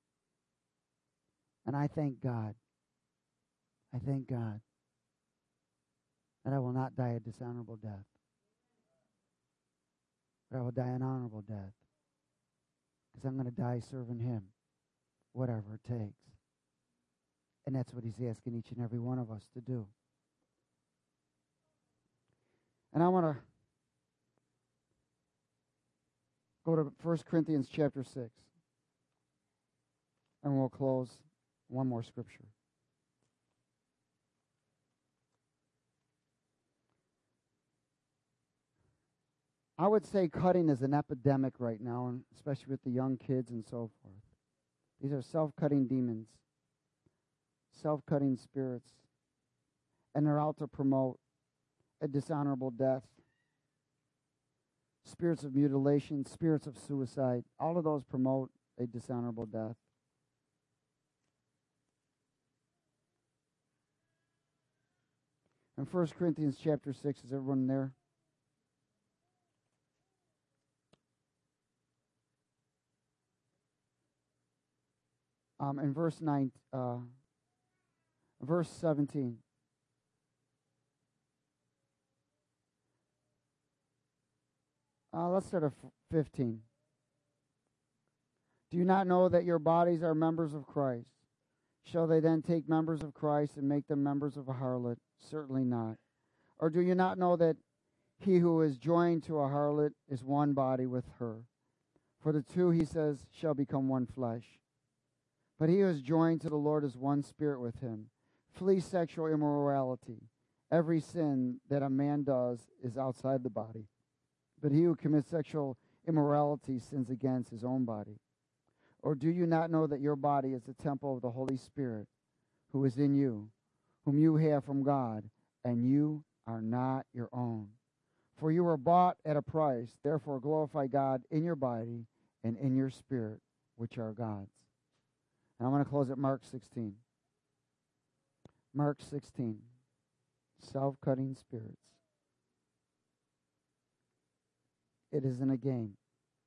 And I thank God. I thank God that I will not die a dishonorable death. But I will die an honorable death. Because I'm going to die serving Him, whatever it takes. And that's what He's asking each and every one of us to do. And I want to go to First Corinthians chapter six. And we'll close one more scripture. I would say cutting is an epidemic right now, and especially with the young kids and so forth. These are self-cutting demons, self-cutting spirits, and they're out to promote a dishonorable death, spirits of mutilation, spirits of suicide. All of those promote a dishonorable death. In First Corinthians chapter six, is everyone there? Um, in verse nine, uh, verse seventeen. Uh, let's start at fifteen. Do you not know that your bodies are members of Christ? Shall they then take members of Christ and make them members of a harlot? Certainly not. Or do you not know that he who is joined to a harlot is one body with her? For the two, he says, shall become one flesh. But he who is joined to the Lord is one spirit with him. Flee sexual immorality. Every sin that a man does is outside the body. But he who commits sexual immorality sins against his own body. Or do you not know that your body is the temple of the Holy Spirit, who is in you, whom you have from God, and you are not your own? For you were bought at a price. Therefore glorify God in your body and in your spirit, which are God's. And I'm going to close at Mark sixteen. Mark sixteen. Self-cutting spirits. It isn't a game.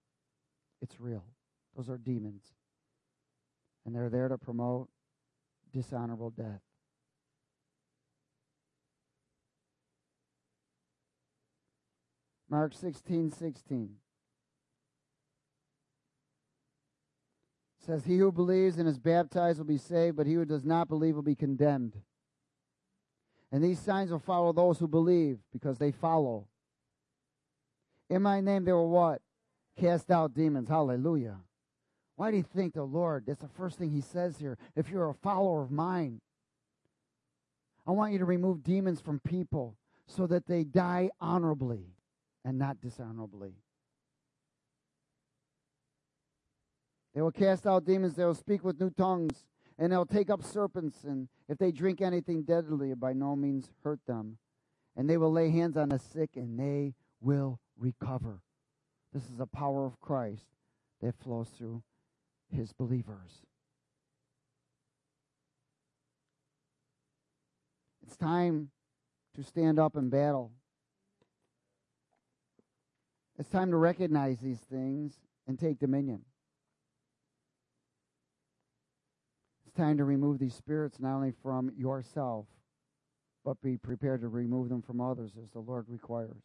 It's real. Those are demons. And they're there to promote dishonorable death. Mark sixteen sixteen says, he who believes and is baptized will be saved, but he who does not believe will be condemned. And these signs will follow those who believe, because they follow. In my name they will what? Cast out demons. Hallelujah. Why do you think the Lord, that's the first thing he says here, if you're a follower of mine, I want you to remove demons from people so that they die honorably and not dishonorably. They will cast out demons, they will speak with new tongues, and they'll take up serpents, and if they drink anything deadly, it by no means hurt them. And they will lay hands on the sick, and they will recover. This is the power of Christ that flows through his believers. It's time to stand up and battle. It's time to recognize these things and take dominion. It's time to remove these spirits not only from yourself, but be prepared to remove them from others as the Lord requires.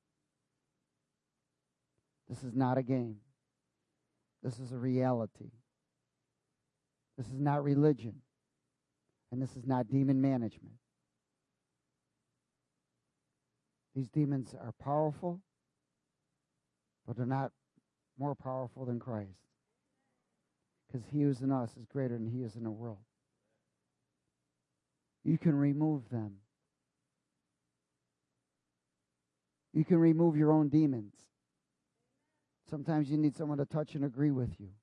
This is not a game. This is a reality. This is not religion. And this is not demon management. These demons are powerful, but they're not more powerful than Christ. Because he who is in us is greater than he is in the world. You can remove them. You can remove your own demons. Sometimes you need someone to touch and agree with you.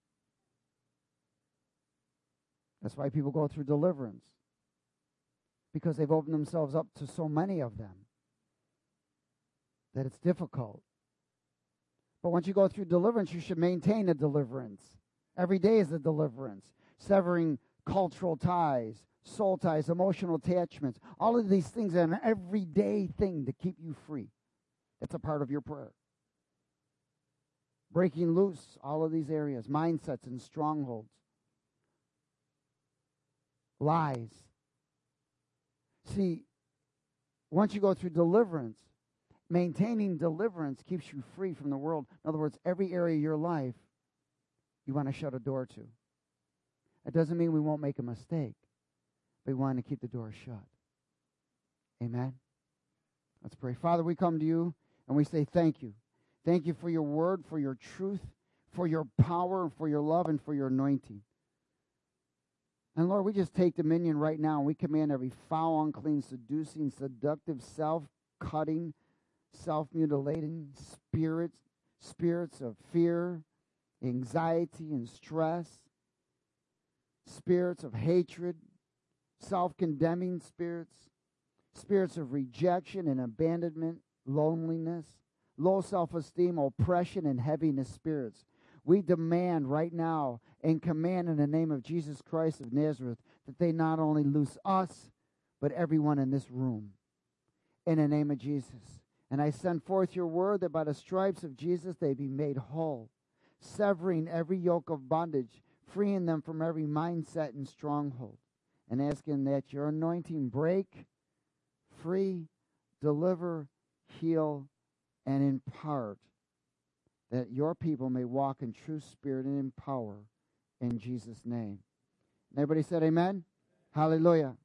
That's why people go through deliverance. Because they've opened themselves up to so many of them that it's difficult. But once you go through deliverance, you should maintain a deliverance. Every day is a deliverance. Severing cultural ties, soul ties, emotional attachments. All of these things are an everyday thing to keep you free. That's a part of your prayer. Breaking loose all of these areas, mindsets and strongholds. Lies. See, once you go through deliverance, maintaining deliverance keeps you free from the world. In other words, every area of your life you want to shut a door to. It doesn't mean we won't make a mistake, but we want to keep the door shut. Amen? Let's pray. Father, we come to you and we say thank you. Thank you for your word, for your truth, for your power, for your love, and for your anointing. And Lord, we just take dominion right now, and we command every foul, unclean, seducing, seductive, self-cutting, self-mutilating spirits, spirits of fear, anxiety, and stress, spirits of hatred, self-condemning spirits, spirits of rejection and abandonment, loneliness, low self-esteem, oppression, and heaviness spirits. We demand right now and command in the name of Jesus Christ of Nazareth that they not only loose us, but everyone in this room. In the name of Jesus. And I send forth your word that by the stripes of Jesus they be made whole, severing every yoke of bondage, freeing them from every mindset and stronghold, and asking that your anointing break, free, deliver, heal, and impart, that your people may walk in true spirit and in power in Jesus' name. And everybody said amen? Hallelujah.